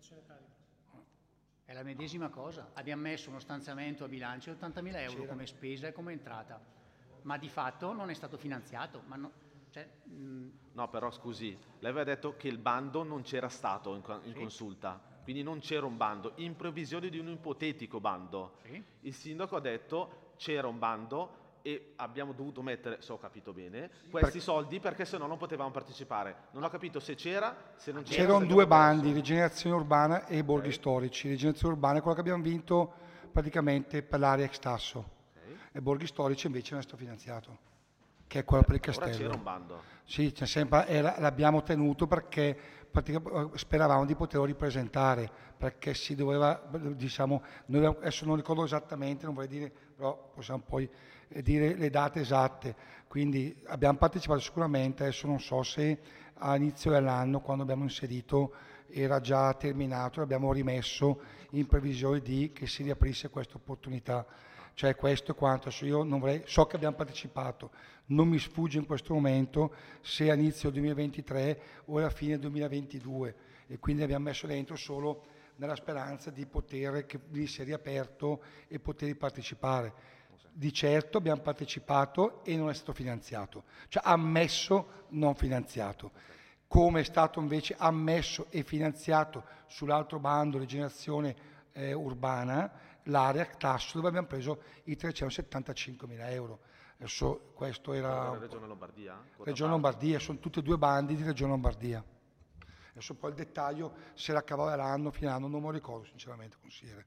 È la medesima cosa. Abbiamo messo uno stanziamento a bilancio di ottantamila euro come spesa e come entrata, ma di fatto non è stato finanziato. Ma no, cioè, mh... no, però scusi, lei aveva detto che il bando non c'era stato in, in sì. consulta. Quindi non c'era un bando, in previsione di un ipotetico bando. Sì. Il sindaco ha detto c'era un bando e abbiamo dovuto mettere, se ho capito bene, questi Per... soldi perché se no non potevamo partecipare. Non ho capito se c'era, se non c'era. C'erano due bandi, rigenerazione urbana e borghi okay. storici. Rigenerazione urbana è quello che abbiamo vinto praticamente per l'area ex tasso. Okay. E borghi storici invece non è stato finanziato, che è quello per il castello. Ora c'era un bando. Sì, c'è sempre, era, l'abbiamo tenuto perché speravamo di poterlo ripresentare, perché si doveva, diciamo, noi adesso non ricordo esattamente, non vorrei dire, però possiamo poi dire le date esatte, quindi abbiamo partecipato sicuramente, adesso non so se all'inizio dell'anno, quando abbiamo inserito, era già terminato, l'abbiamo rimesso in previsione di che si riaprisse questa opportunità. Cioè questo è quanto, adesso io non vorrei, so che abbiamo partecipato, non mi sfugge in questo momento se a inizio duemilaventitré o alla fine duemilaventidue e quindi abbiamo messo dentro solo nella speranza di poter, che venisse riaperto e poter partecipare. Di certo abbiamo partecipato e non è stato finanziato, cioè ammesso non finanziato. Come è stato invece ammesso e finanziato sull'altro bando, rigenerazione eh, urbana, l'area tasso dove abbiamo preso i trecentosettantacinquemila euro. Adesso questo era... La Regione Lombardia? Regione Lombardia, sono tutti e due bandi di Regione Lombardia. Adesso poi il dettaglio, se la cavalleranno fino all'anno, non me lo ricordo sinceramente, consigliere.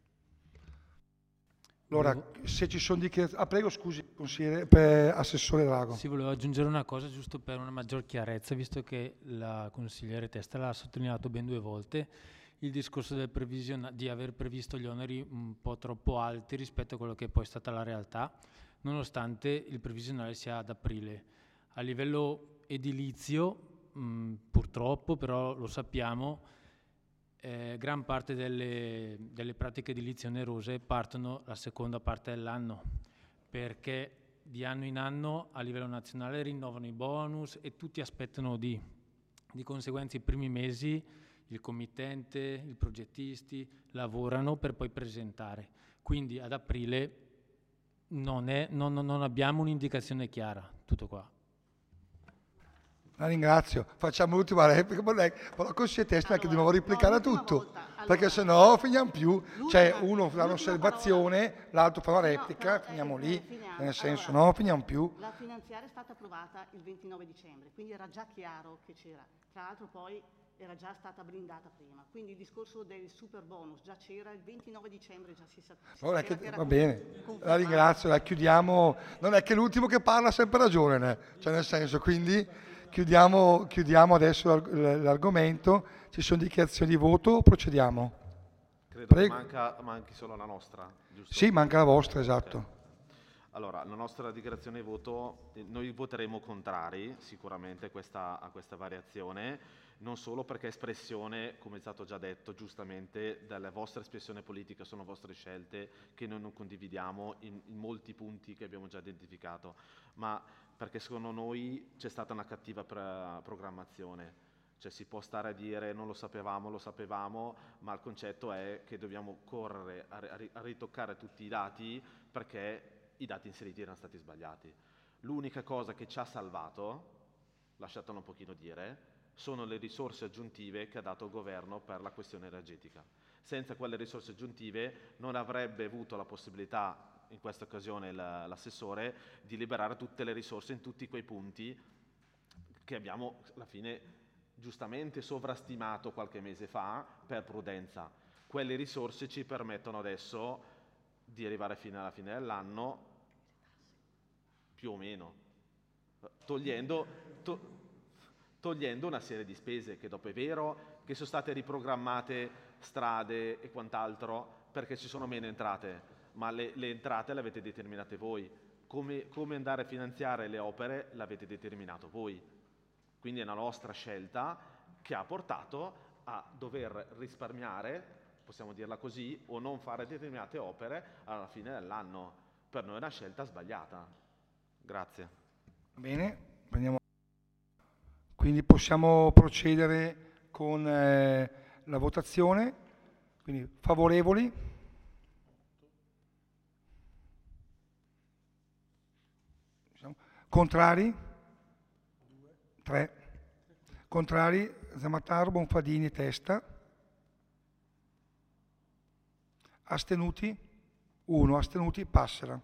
Allora, Devo... se ci sono dichiarazioni... Ah, prego, scusi, consigliere, per Assessore Drago. Sì, volevo aggiungere una cosa giusto per una maggior chiarezza, visto che la consigliere Testa l'ha sottolineato ben due volte, il discorso del prevision- di aver previsto gli oneri un po' troppo alti rispetto a quello che è poi stata la realtà, nonostante il previsionale sia ad aprile. A livello edilizio, mh, purtroppo, però lo sappiamo, eh, gran parte delle, delle pratiche edilizie onerose partono la seconda parte dell'anno, perché di anno in anno a livello nazionale rinnovano i bonus e tutti aspettano di, di conseguenza i primi mesi il committente, i progettisti lavorano per poi presentare. Quindi ad aprile non, è, non, non abbiamo un'indicazione chiara, tutto qua. La ringrazio. Facciamo l'ultima replica, ma lei, però consigliere Testa allora, che dobbiamo replicare no, tutto, allora, perché se no finiamo più. Cioè uno fa un'osservazione, l'altro fa una replica, no, no, finiamo eh, lì, finiamo. Nel senso allora, no, finiamo più. La finanziaria è stata approvata il ventinove dicembre, quindi era già chiaro che c'era. Tra l'altro poi era già stata blindata prima, quindi il discorso del super bonus già c'era, il ventinove dicembre già si sapeva. No, che, va bene, la ringrazio, la chiudiamo, non è che l'ultimo che parla ha sempre ragione, né? Cioè nel senso, quindi chiudiamo, chiudiamo adesso l'argomento, ci sono dichiarazioni di voto o procediamo? Credo Prego. che manca, manchi solo la nostra, giusto? Sì, manca la vostra, esatto. Okay. Allora, la nostra dichiarazione di voto, eh, noi voteremo contrari sicuramente a questa, a questa variazione, non solo perché è espressione, come è stato già detto giustamente, della vostra espressione politica, sono vostre scelte che noi non condividiamo in, in molti punti che abbiamo già identificato, ma perché secondo noi c'è stata una cattiva pre- programmazione. Cioè si può stare a dire non lo sapevamo, lo sapevamo, ma il concetto è che dobbiamo correre a, ri- a ritoccare tutti i dati perché i dati inseriti erano stati sbagliati. L'unica cosa che ci ha salvato, lasciatelo un pochino dire, sono le risorse aggiuntive che ha dato il governo per la questione energetica. Senza quelle risorse aggiuntive non avrebbe avuto la possibilità, in questa occasione l'assessore, di liberare tutte le risorse in tutti quei punti che abbiamo alla fine giustamente sovrastimato qualche mese fa per prudenza. Quelle risorse ci permettono adesso di arrivare fino alla fine dell'anno, più o meno, togliendo, to, togliendo una serie di spese che dopo è vero che sono state riprogrammate strade e quant'altro perché ci sono meno entrate, ma le, le entrate le avete determinate voi. Come, come andare a finanziare le opere l'avete determinato voi. Quindi è una nostra scelta che ha portato a dover risparmiare, possiamo dirla così, o non fare determinate opere alla fine dell'anno. Per noi è una scelta sbagliata. Grazie. Bene, prendiamo. Quindi possiamo procedere con eh, la votazione. Quindi favorevoli? Contrari? tre. Contrari, Zamataro, Bonfadini, Testa. Astenuti? uno. Astenuti, Passera.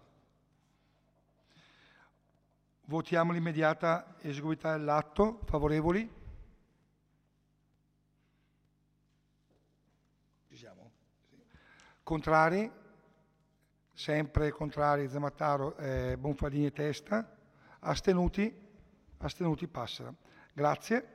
Votiamo l'immediata esecutività dell'atto. Favorevoli? Ci siamo? Sì. Contrari? Sempre contrari, Zamataro, eh, Bonfadini, Testa. Astenuti? Astenuti, Passera. Grazie.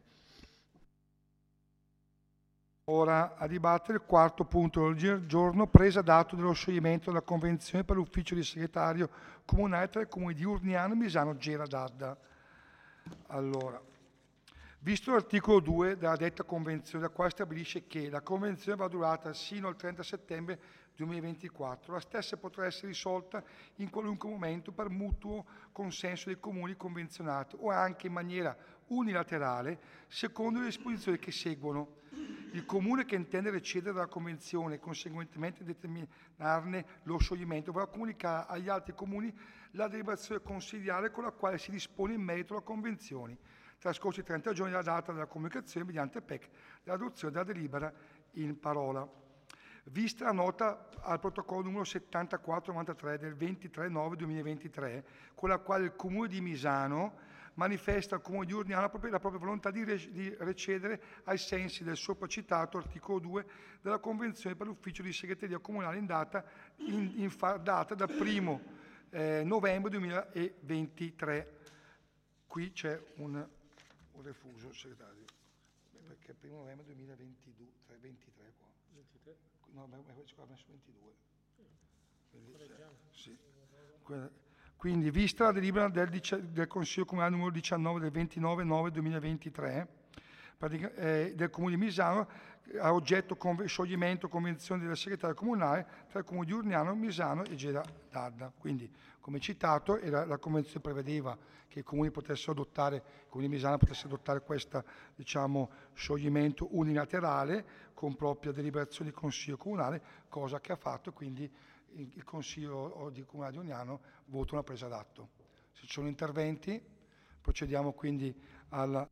Ora a dibattere il quarto punto dell'ordine del giorno, presa d'atto dello scioglimento della convenzione per l'ufficio di segretario comunale tra i comuni di Urniano, Misano, Gela d'Adda. Allora, visto l'articolo due della detta convenzione, la quale stabilisce che la convenzione va durata sino al trenta settembre duemilaventiquattro, la stessa potrà essere risolta in qualunque momento per mutuo consenso dei comuni convenzionati o anche in maniera unilaterale secondo le disposizioni che seguono. Il comune che intende recedere dalla convenzione e conseguentemente determinarne lo scioglimento dovrà comunicare agli altri comuni la deliberazione consigliare con la quale si dispone in merito alla convenzione, trascorsi trenta giorni dalla data della comunicazione mediante P E C dell'adozione della delibera in parola. Vista la nota al protocollo numero settantaquattro novantatré del ventitré nove duemilaventitré, con la quale il Comune di Misano manifesta al Comune di Urniano la propria, la propria volontà di, re, di recedere ai sensi del sopracitato articolo due della Convenzione per l'ufficio di segreteria comunale in data, in, in fa, data da primo eh, novembre duemilaventitré. Qui c'è un, un refuso, segretario, perché il primo novembre duemilaventidue, ventitré qua. ventitré? No, ma qua ho messo ventidue. Quindi, sì. Quindi, vista la delibera del, del Consiglio Comunale numero diciannove del ventinove nove duemilaventitré eh, del Comune di Misano, a oggetto con, scioglimento convenzione della segretaria comunale tra il Comune di Urniano, Misano e Gela d'Adda. Quindi, come citato, era, la convenzione prevedeva che i comuni potessero adottare, il Comune di Misano potesse adottare questo, diciamo, scioglimento unilaterale con propria deliberazione di Consiglio Comunale, cosa che ha fatto, quindi il Consiglio di Comunale di Urniano vota una presa d'atto. Se ci sono interventi, procediamo quindi alla...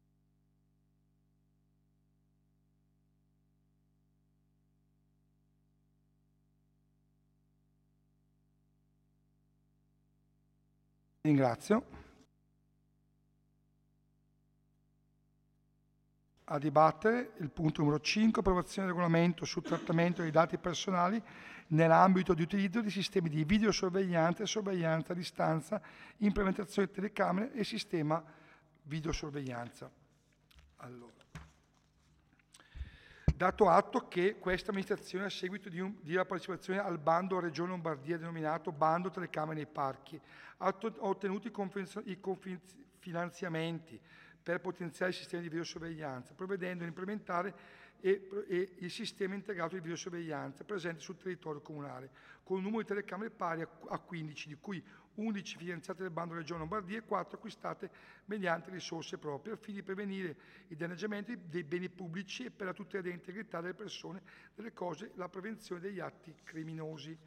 Ringrazio. A dibattere il punto numero cinque, approvazione del regolamento sul trattamento dei dati personali nell'ambito di utilizzo di sistemi di videosorveglianza e sorveglianza a distanza, implementazione di telecamere e sistema videosorveglianza. Allora. Dato atto che questa amministrazione, a seguito di, un, di una partecipazione al bando Regione Lombardia denominato Bando Telecamere nei Parchi, ha ottenuto i, confidenz- i finanziamenti per potenziare il sistema di videosorveglianza, provvedendo a implementare e, e il sistema integrato di videosorveglianza presente sul territorio comunale, con un numero di telecamere pari a, a quindici, di cui undici finanziate dal bando Regione Lombardia e quattro acquistate mediante risorse proprie, al fine di prevenire il danneggiamento dei beni pubblici e per la tutela dell'integrità delle persone, delle cose, la prevenzione degli atti criminosi.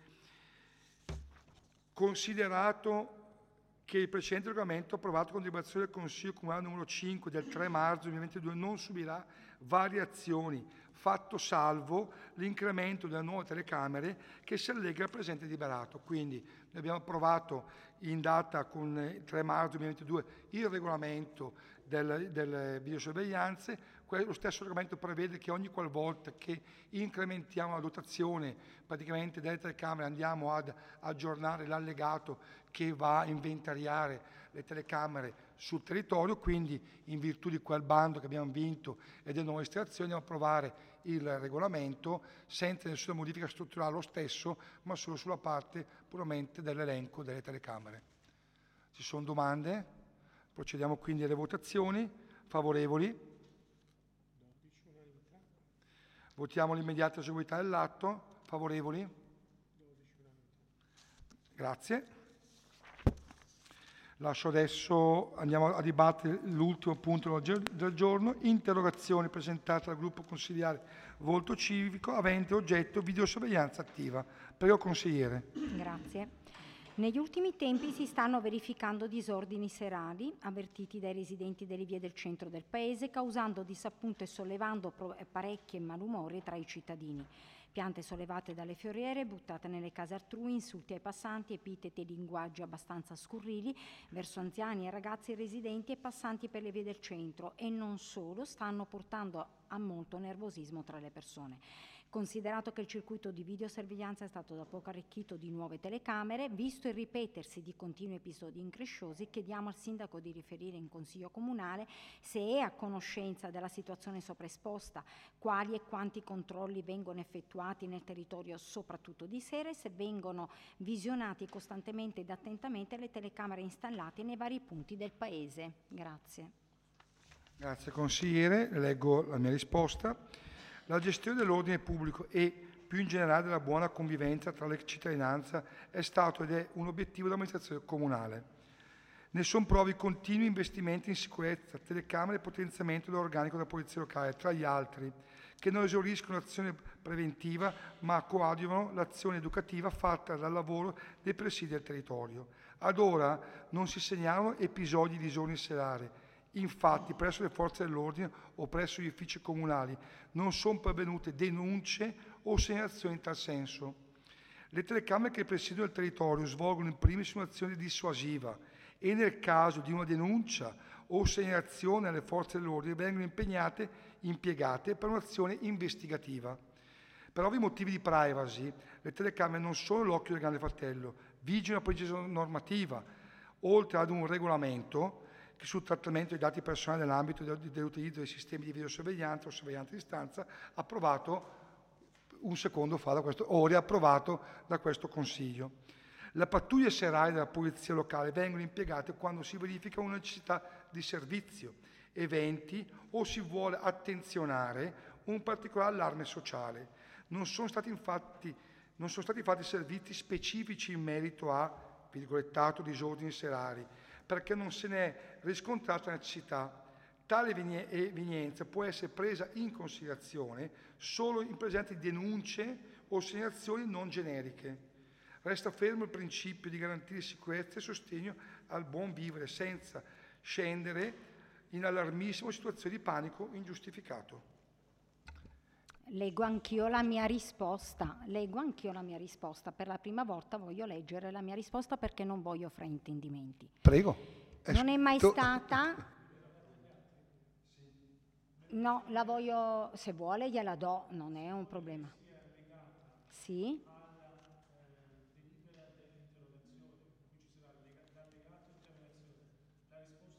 Considerato che il precedente regolamento approvato con deliberazione del Consiglio Comunale numero cinque del tre marzo duemilaventidue non subirà variazioni, fatto salvo l'incremento delle nuove telecamere che si allega al presente deliberato. Quindi noi abbiamo approvato in data con il tre marzo duemilaventidue il regolamento del, delle videosorveglianze. Lo stesso regolamento prevede che ogni qualvolta che incrementiamo la dotazione praticamente delle telecamere andiamo ad aggiornare l'allegato che va a inventariare le telecamere sul territorio, quindi in virtù di quel bando che abbiamo vinto e delle nuove istituzioni andiamo a approvare il regolamento senza nessuna modifica strutturale lo stesso, ma solo sulla parte puramente dell'elenco delle telecamere. Ci sono domande? Procediamo quindi alle votazioni. Favorevoli? Votiamo l'immediata eseguità dell'atto. Favorevoli? Grazie. Lascio adesso, andiamo a dibattere l'ultimo punto del giorno, interrogazione presentata dal gruppo consigliare Volto Civico avente oggetto videosorveglianza attiva. Prego consigliere. Grazie. Negli ultimi tempi si stanno verificando disordini serali avvertiti dai residenti delle vie del centro del paese, causando disappunto e sollevando parecchie malumori tra i cittadini. Piante sollevate dalle fioriere, buttate nelle case altrui, insulti ai passanti, epiteti e linguaggi abbastanza scurrili verso anziani e ragazzi residenti e passanti per le vie del centro, e non solo, stanno portando a molto nervosismo tra le persone. Considerato che il circuito di videosorveglianza è stato da poco arricchito di nuove telecamere, visto il ripetersi di continui episodi incresciosi, chiediamo al sindaco di riferire in Consiglio Comunale se è a conoscenza della situazione sopraesposta, quali e quanti controlli vengono effettuati nel territorio soprattutto di sera e se vengono visionati costantemente ed attentamente le telecamere installate nei vari punti del paese. Grazie. Grazie consigliere, leggo la mia risposta. La gestione dell'ordine pubblico e, più in generale, della buona convivenza tra la cittadinanza è stato ed è un obiettivo dell'amministrazione comunale. Ne sono prove i continui investimenti in sicurezza, telecamere e potenziamento dell'organico della polizia locale, tra gli altri, che non esauriscono l'azione preventiva ma coadiuvano l'azione educativa fatta dal lavoro dei presidi del territorio. Ad ora non si segnalano episodi di disordine serale. Infatti, presso le forze dell'ordine o presso gli uffici comunali non sono pervenute denunce o segnalazioni in tal senso. Le telecamere che presidiano il territorio svolgono in primis un'azione dissuasiva e nel caso di una denuncia o segnalazione alle forze dell'ordine vengono impegnate, impiegate per un'azione investigativa. Per ovvi motivi di privacy, le telecamere non sono l'occhio del Grande Fratello, vigilano la precisa normativa, oltre ad un regolamento sul trattamento dei dati personali nell'ambito dell'utilizzo dei sistemi di videosorveglianza o sorveglianza a distanza, approvato un secondo fa da questo, o riapprovato da questo Consiglio. Le pattuglie serali della Polizia Locale vengono impiegate quando si verifica una necessità di servizio, eventi o si vuole attenzionare un particolare allarme sociale. Non sono stati infatti, non sono stati fatti servizi specifici in merito a, virgolettato, disordini serali, perché non se ne è riscontrata necessità. Tale evenienza può essere presa in considerazione solo in presenza di denunce o segnalazioni non generiche. Resta fermo il principio di garantire sicurezza e sostegno al buon vivere senza scendere in allarmissime situazioni di panico ingiustificato. Leggo anch'io la mia risposta. Leggo anch'io la mia risposta. Per la prima volta voglio leggere la mia risposta perché non voglio fraintendimenti. Prego. Non è mai stata... No, la voglio... Se vuole gliela do, non è un problema. Sì?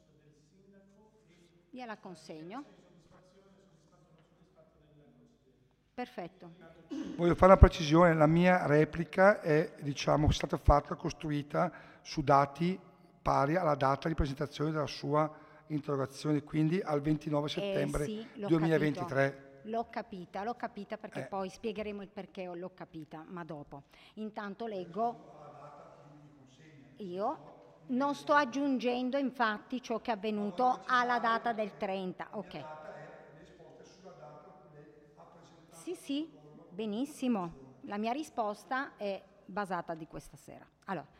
Gliela consegno. Perfetto. Voglio fare una precisione, la mia replica è diciamo, stata fatta, costruita su dati pari alla data di presentazione della sua interrogazione, quindi al ventinove settembre eh sì, l'ho duemilaventitré. Capito. L'ho capita, l'ho capita perché Eh. poi spiegheremo il perché l'ho capita, ma dopo. Intanto leggo. Io non sto aggiungendo infatti ciò che è avvenuto alla data del trenta. Ok. Sì, sì, benissimo. La mia risposta è basata di questa sera. Allora,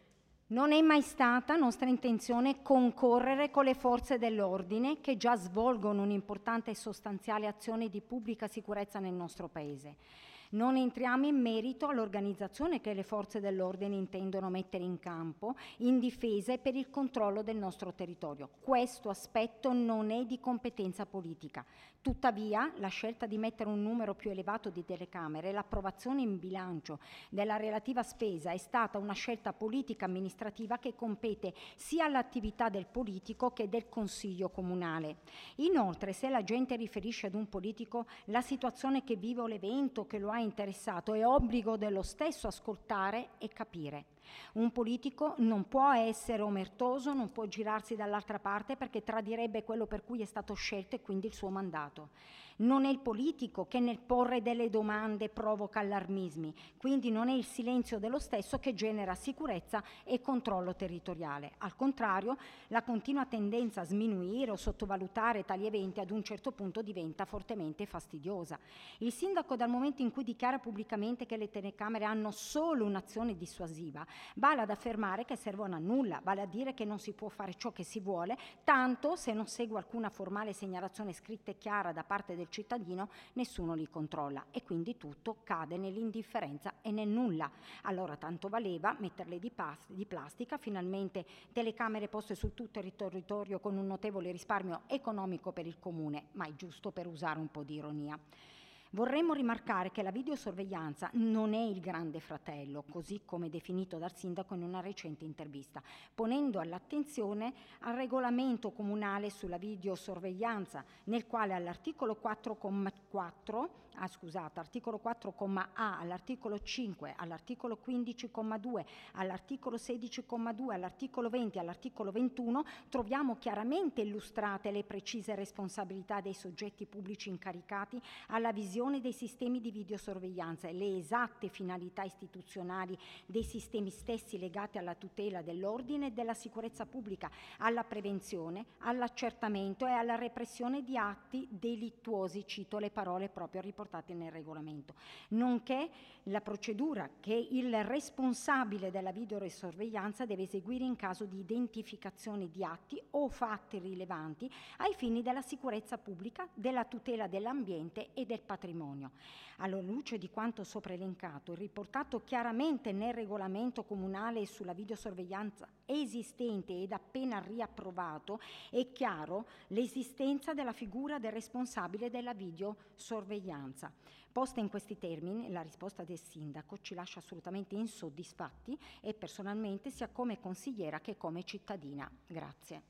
non è mai stata nostra intenzione concorrere con le forze dell'ordine che già svolgono un'importante e sostanziale azione di pubblica sicurezza nel nostro Paese. Non entriamo in merito all'organizzazione che le forze dell'ordine intendono mettere in campo in difesa e per il controllo del nostro territorio. Questo aspetto non è di competenza politica. Tuttavia, la scelta di mettere un numero più elevato di telecamere e l'approvazione in bilancio della relativa spesa è stata una scelta politica amministrativa che compete sia all'attività del politico che del Consiglio comunale. Inoltre, se la gente riferisce ad un politico la situazione che vive o l'evento che lo ha interessato, è obbligo dello stesso ascoltare e capire. Un politico non può essere omertoso, non può girarsi dall'altra parte perché tradirebbe quello per cui è stato scelto e quindi il suo mandato. Non è il politico che nel porre delle domande provoca allarmismi, quindi non è il silenzio dello stesso che genera sicurezza e controllo territoriale. Al contrario, la continua tendenza a sminuire o sottovalutare tali eventi ad un certo punto diventa fortemente fastidiosa. Il sindaco, dal momento in cui dichiara pubblicamente che le telecamere hanno solo un'azione dissuasiva, vale ad affermare che servono a nulla, vale a dire che non si può fare ciò che si vuole, tanto se non segue alcuna formale segnalazione scritta e chiara da parte del cittadino, nessuno li controlla e quindi tutto cade nell'indifferenza e nel nulla. Allora tanto valeva metterle di, pas- di plastica, finalmente telecamere poste su tutto il territorio con un notevole risparmio economico per il comune, ma è giusto per usare un po' di ironia. Vorremmo rimarcare che la videosorveglianza non è il grande fratello, così come definito dal sindaco in una recente intervista, ponendo all'attenzione al regolamento comunale sulla videosorveglianza, nel quale all'articolo quattro comma quattro, ah, scusate, articolo quattro comma A, all'articolo cinque, all'articolo quindici comma due, all'articolo sedici comma due, all'articolo venti, all'articolo ventuno, troviamo chiaramente illustrate le precise responsabilità dei soggetti pubblici incaricati alla visione dei sistemi di videosorveglianza e le esatte finalità istituzionali dei sistemi stessi legati alla tutela dell'ordine e della sicurezza pubblica, alla prevenzione, all'accertamento e alla repressione di atti delittuosi, cito le parole proprio riportate nel regolamento, nonché la procedura che il responsabile della videosorveglianza deve eseguire in caso di identificazione di atti o fatti rilevanti ai fini della sicurezza pubblica, della tutela dell'ambiente e del patrimonio. Alla luce di quanto sopra elencato, riportato chiaramente nel regolamento comunale sulla videosorveglianza esistente ed appena riapprovato, è chiaro l'esistenza della figura del responsabile della videosorveglianza. Posta in questi termini, la risposta del sindaco ci lascia assolutamente insoddisfatti e personalmente sia come consigliera che come cittadina. Grazie.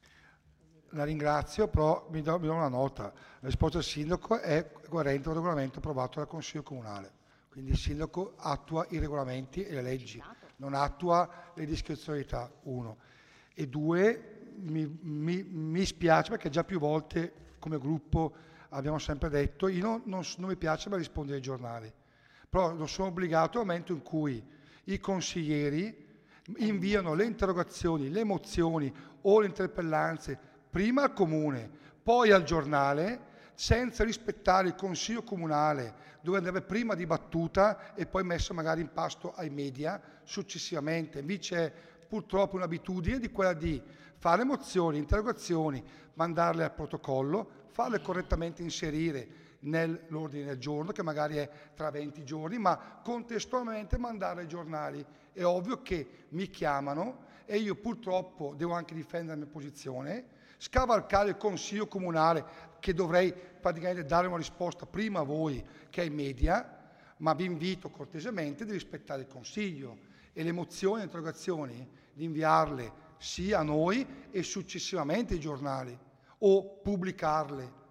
La ringrazio, però mi do, mi do una nota. La risposta del sindaco è coerente con il regolamento approvato dal Consiglio Comunale. Quindi il sindaco attua i regolamenti e le leggi, non attua le discrezionalità, uno. E due, mi, mi, mi spiace perché già più volte come gruppo abbiamo sempre detto, io non, non, non mi piace mai rispondere ai giornali, però lo sono obbligato al momento in cui i consiglieri inviano le interrogazioni, le mozioni o le interpellanze prima al comune, poi al giornale, senza rispettare il Consiglio Comunale, dove andrebbe prima dibattuta e poi messa magari in pasto ai media successivamente. Invece è purtroppo un'abitudine di quella di fare mozioni, interrogazioni, mandarle al protocollo, farle correttamente inserire nell'ordine del giorno, che magari è tra venti giorni, ma contestualmente mandare ai giornali. È ovvio che mi chiamano e io purtroppo devo anche difendere la mia posizione, scavalcare il Consiglio Comunale, che dovrei praticamente dare una risposta prima a voi che ai media, ma vi invito cortesemente di rispettare il Consiglio e le mozioni e le interrogazioni di inviarle sia a noi e successivamente ai giornali o pubblicarle.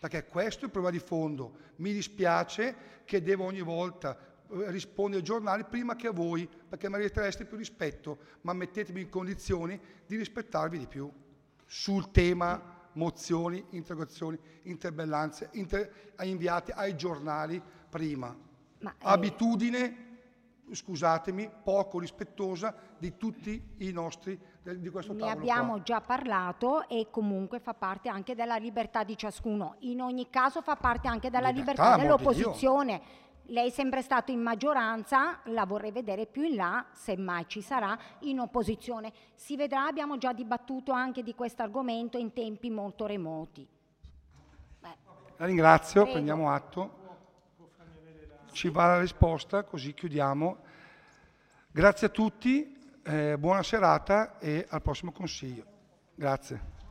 perché questo è il problema di fondo. Mi dispiace che devo ogni volta rispondere ai giornali prima che a voi, perché meritereste più rispetto, ma mettetemi in condizioni di rispettarvi di più sul tema mozioni, interrogazioni, interpellanze, inter- inviate ai giornali prima. Ma, eh, Abitudine, scusatemi, poco rispettosa di tutti i nostri, di questo Ne tavolo abbiamo qua. già parlato e comunque fa parte anche della libertà di ciascuno. In ogni caso fa parte anche della Libertà, libertà amor di dell'opposizione. Lei è sempre stato in maggioranza, la vorrei vedere più in là, se mai ci sarà, in opposizione. Si vedrà, abbiamo già dibattuto anche di questo argomento in tempi molto remoti. Beh, La ringrazio, Prego. prendiamo atto. Ci va la risposta, così chiudiamo. Grazie a tutti, eh, buona serata e al prossimo Consiglio. Grazie.